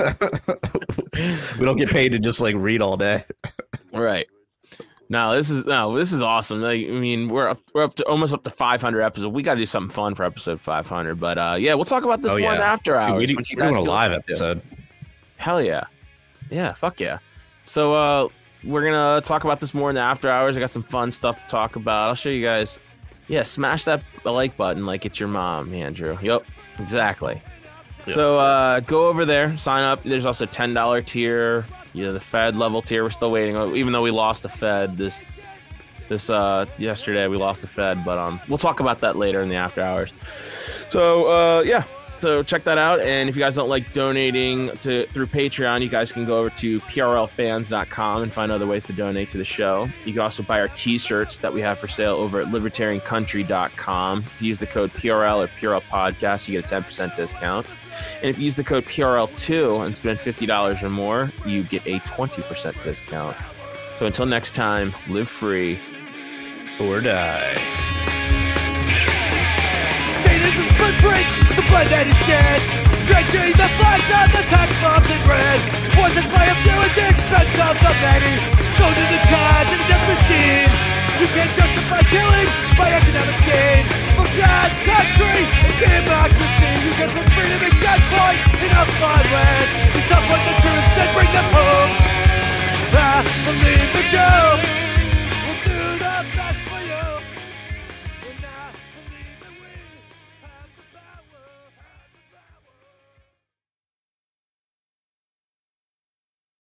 Speaker 11: We don't get paid to just like read all day.
Speaker 2: Right. This is awesome. Like, I mean, we're up to almost up to 500 episodes. We got to do something fun for episode 500. But yeah, we'll talk about this more in After Hours.
Speaker 11: We're doing a live episode.
Speaker 2: Hell yeah. Yeah, fuck yeah. So we're gonna talk about this more in the After Hours. I got some fun stuff to talk about. I'll show you guys Yeah, smash that like button like it's your mom, Andrew. Yep, exactly.
Speaker 4: Yep.
Speaker 2: So go over there, sign up. There's also a $10 tier. The Fed level tier. We're still waiting. Even though we lost the Fed this yesterday, we lost the Fed, but we'll talk about that later in the after hours. So so check that out. And if you guys don't like donating through Patreon, you guys can go over to prlfans.com and find other ways to donate to the show. You can also buy our t-shirts that we have for sale over at libertariancountry.com. If you use the code PRL or PRL Podcast, you get a 10% discount. And if you use the code PRL2 and spend $50 or more, you get a 20% discount. So until next time, live free or die.
Speaker 10: Statism split break is the blood that is shed. Drenching the flags of the tax bombs in red. Was its way of view at the expense of the many. Sold to the gods and the death machine. You can't justify killing by economic gain. For God, country, and democracy. You can put freedom in gunpoint in a foreign land.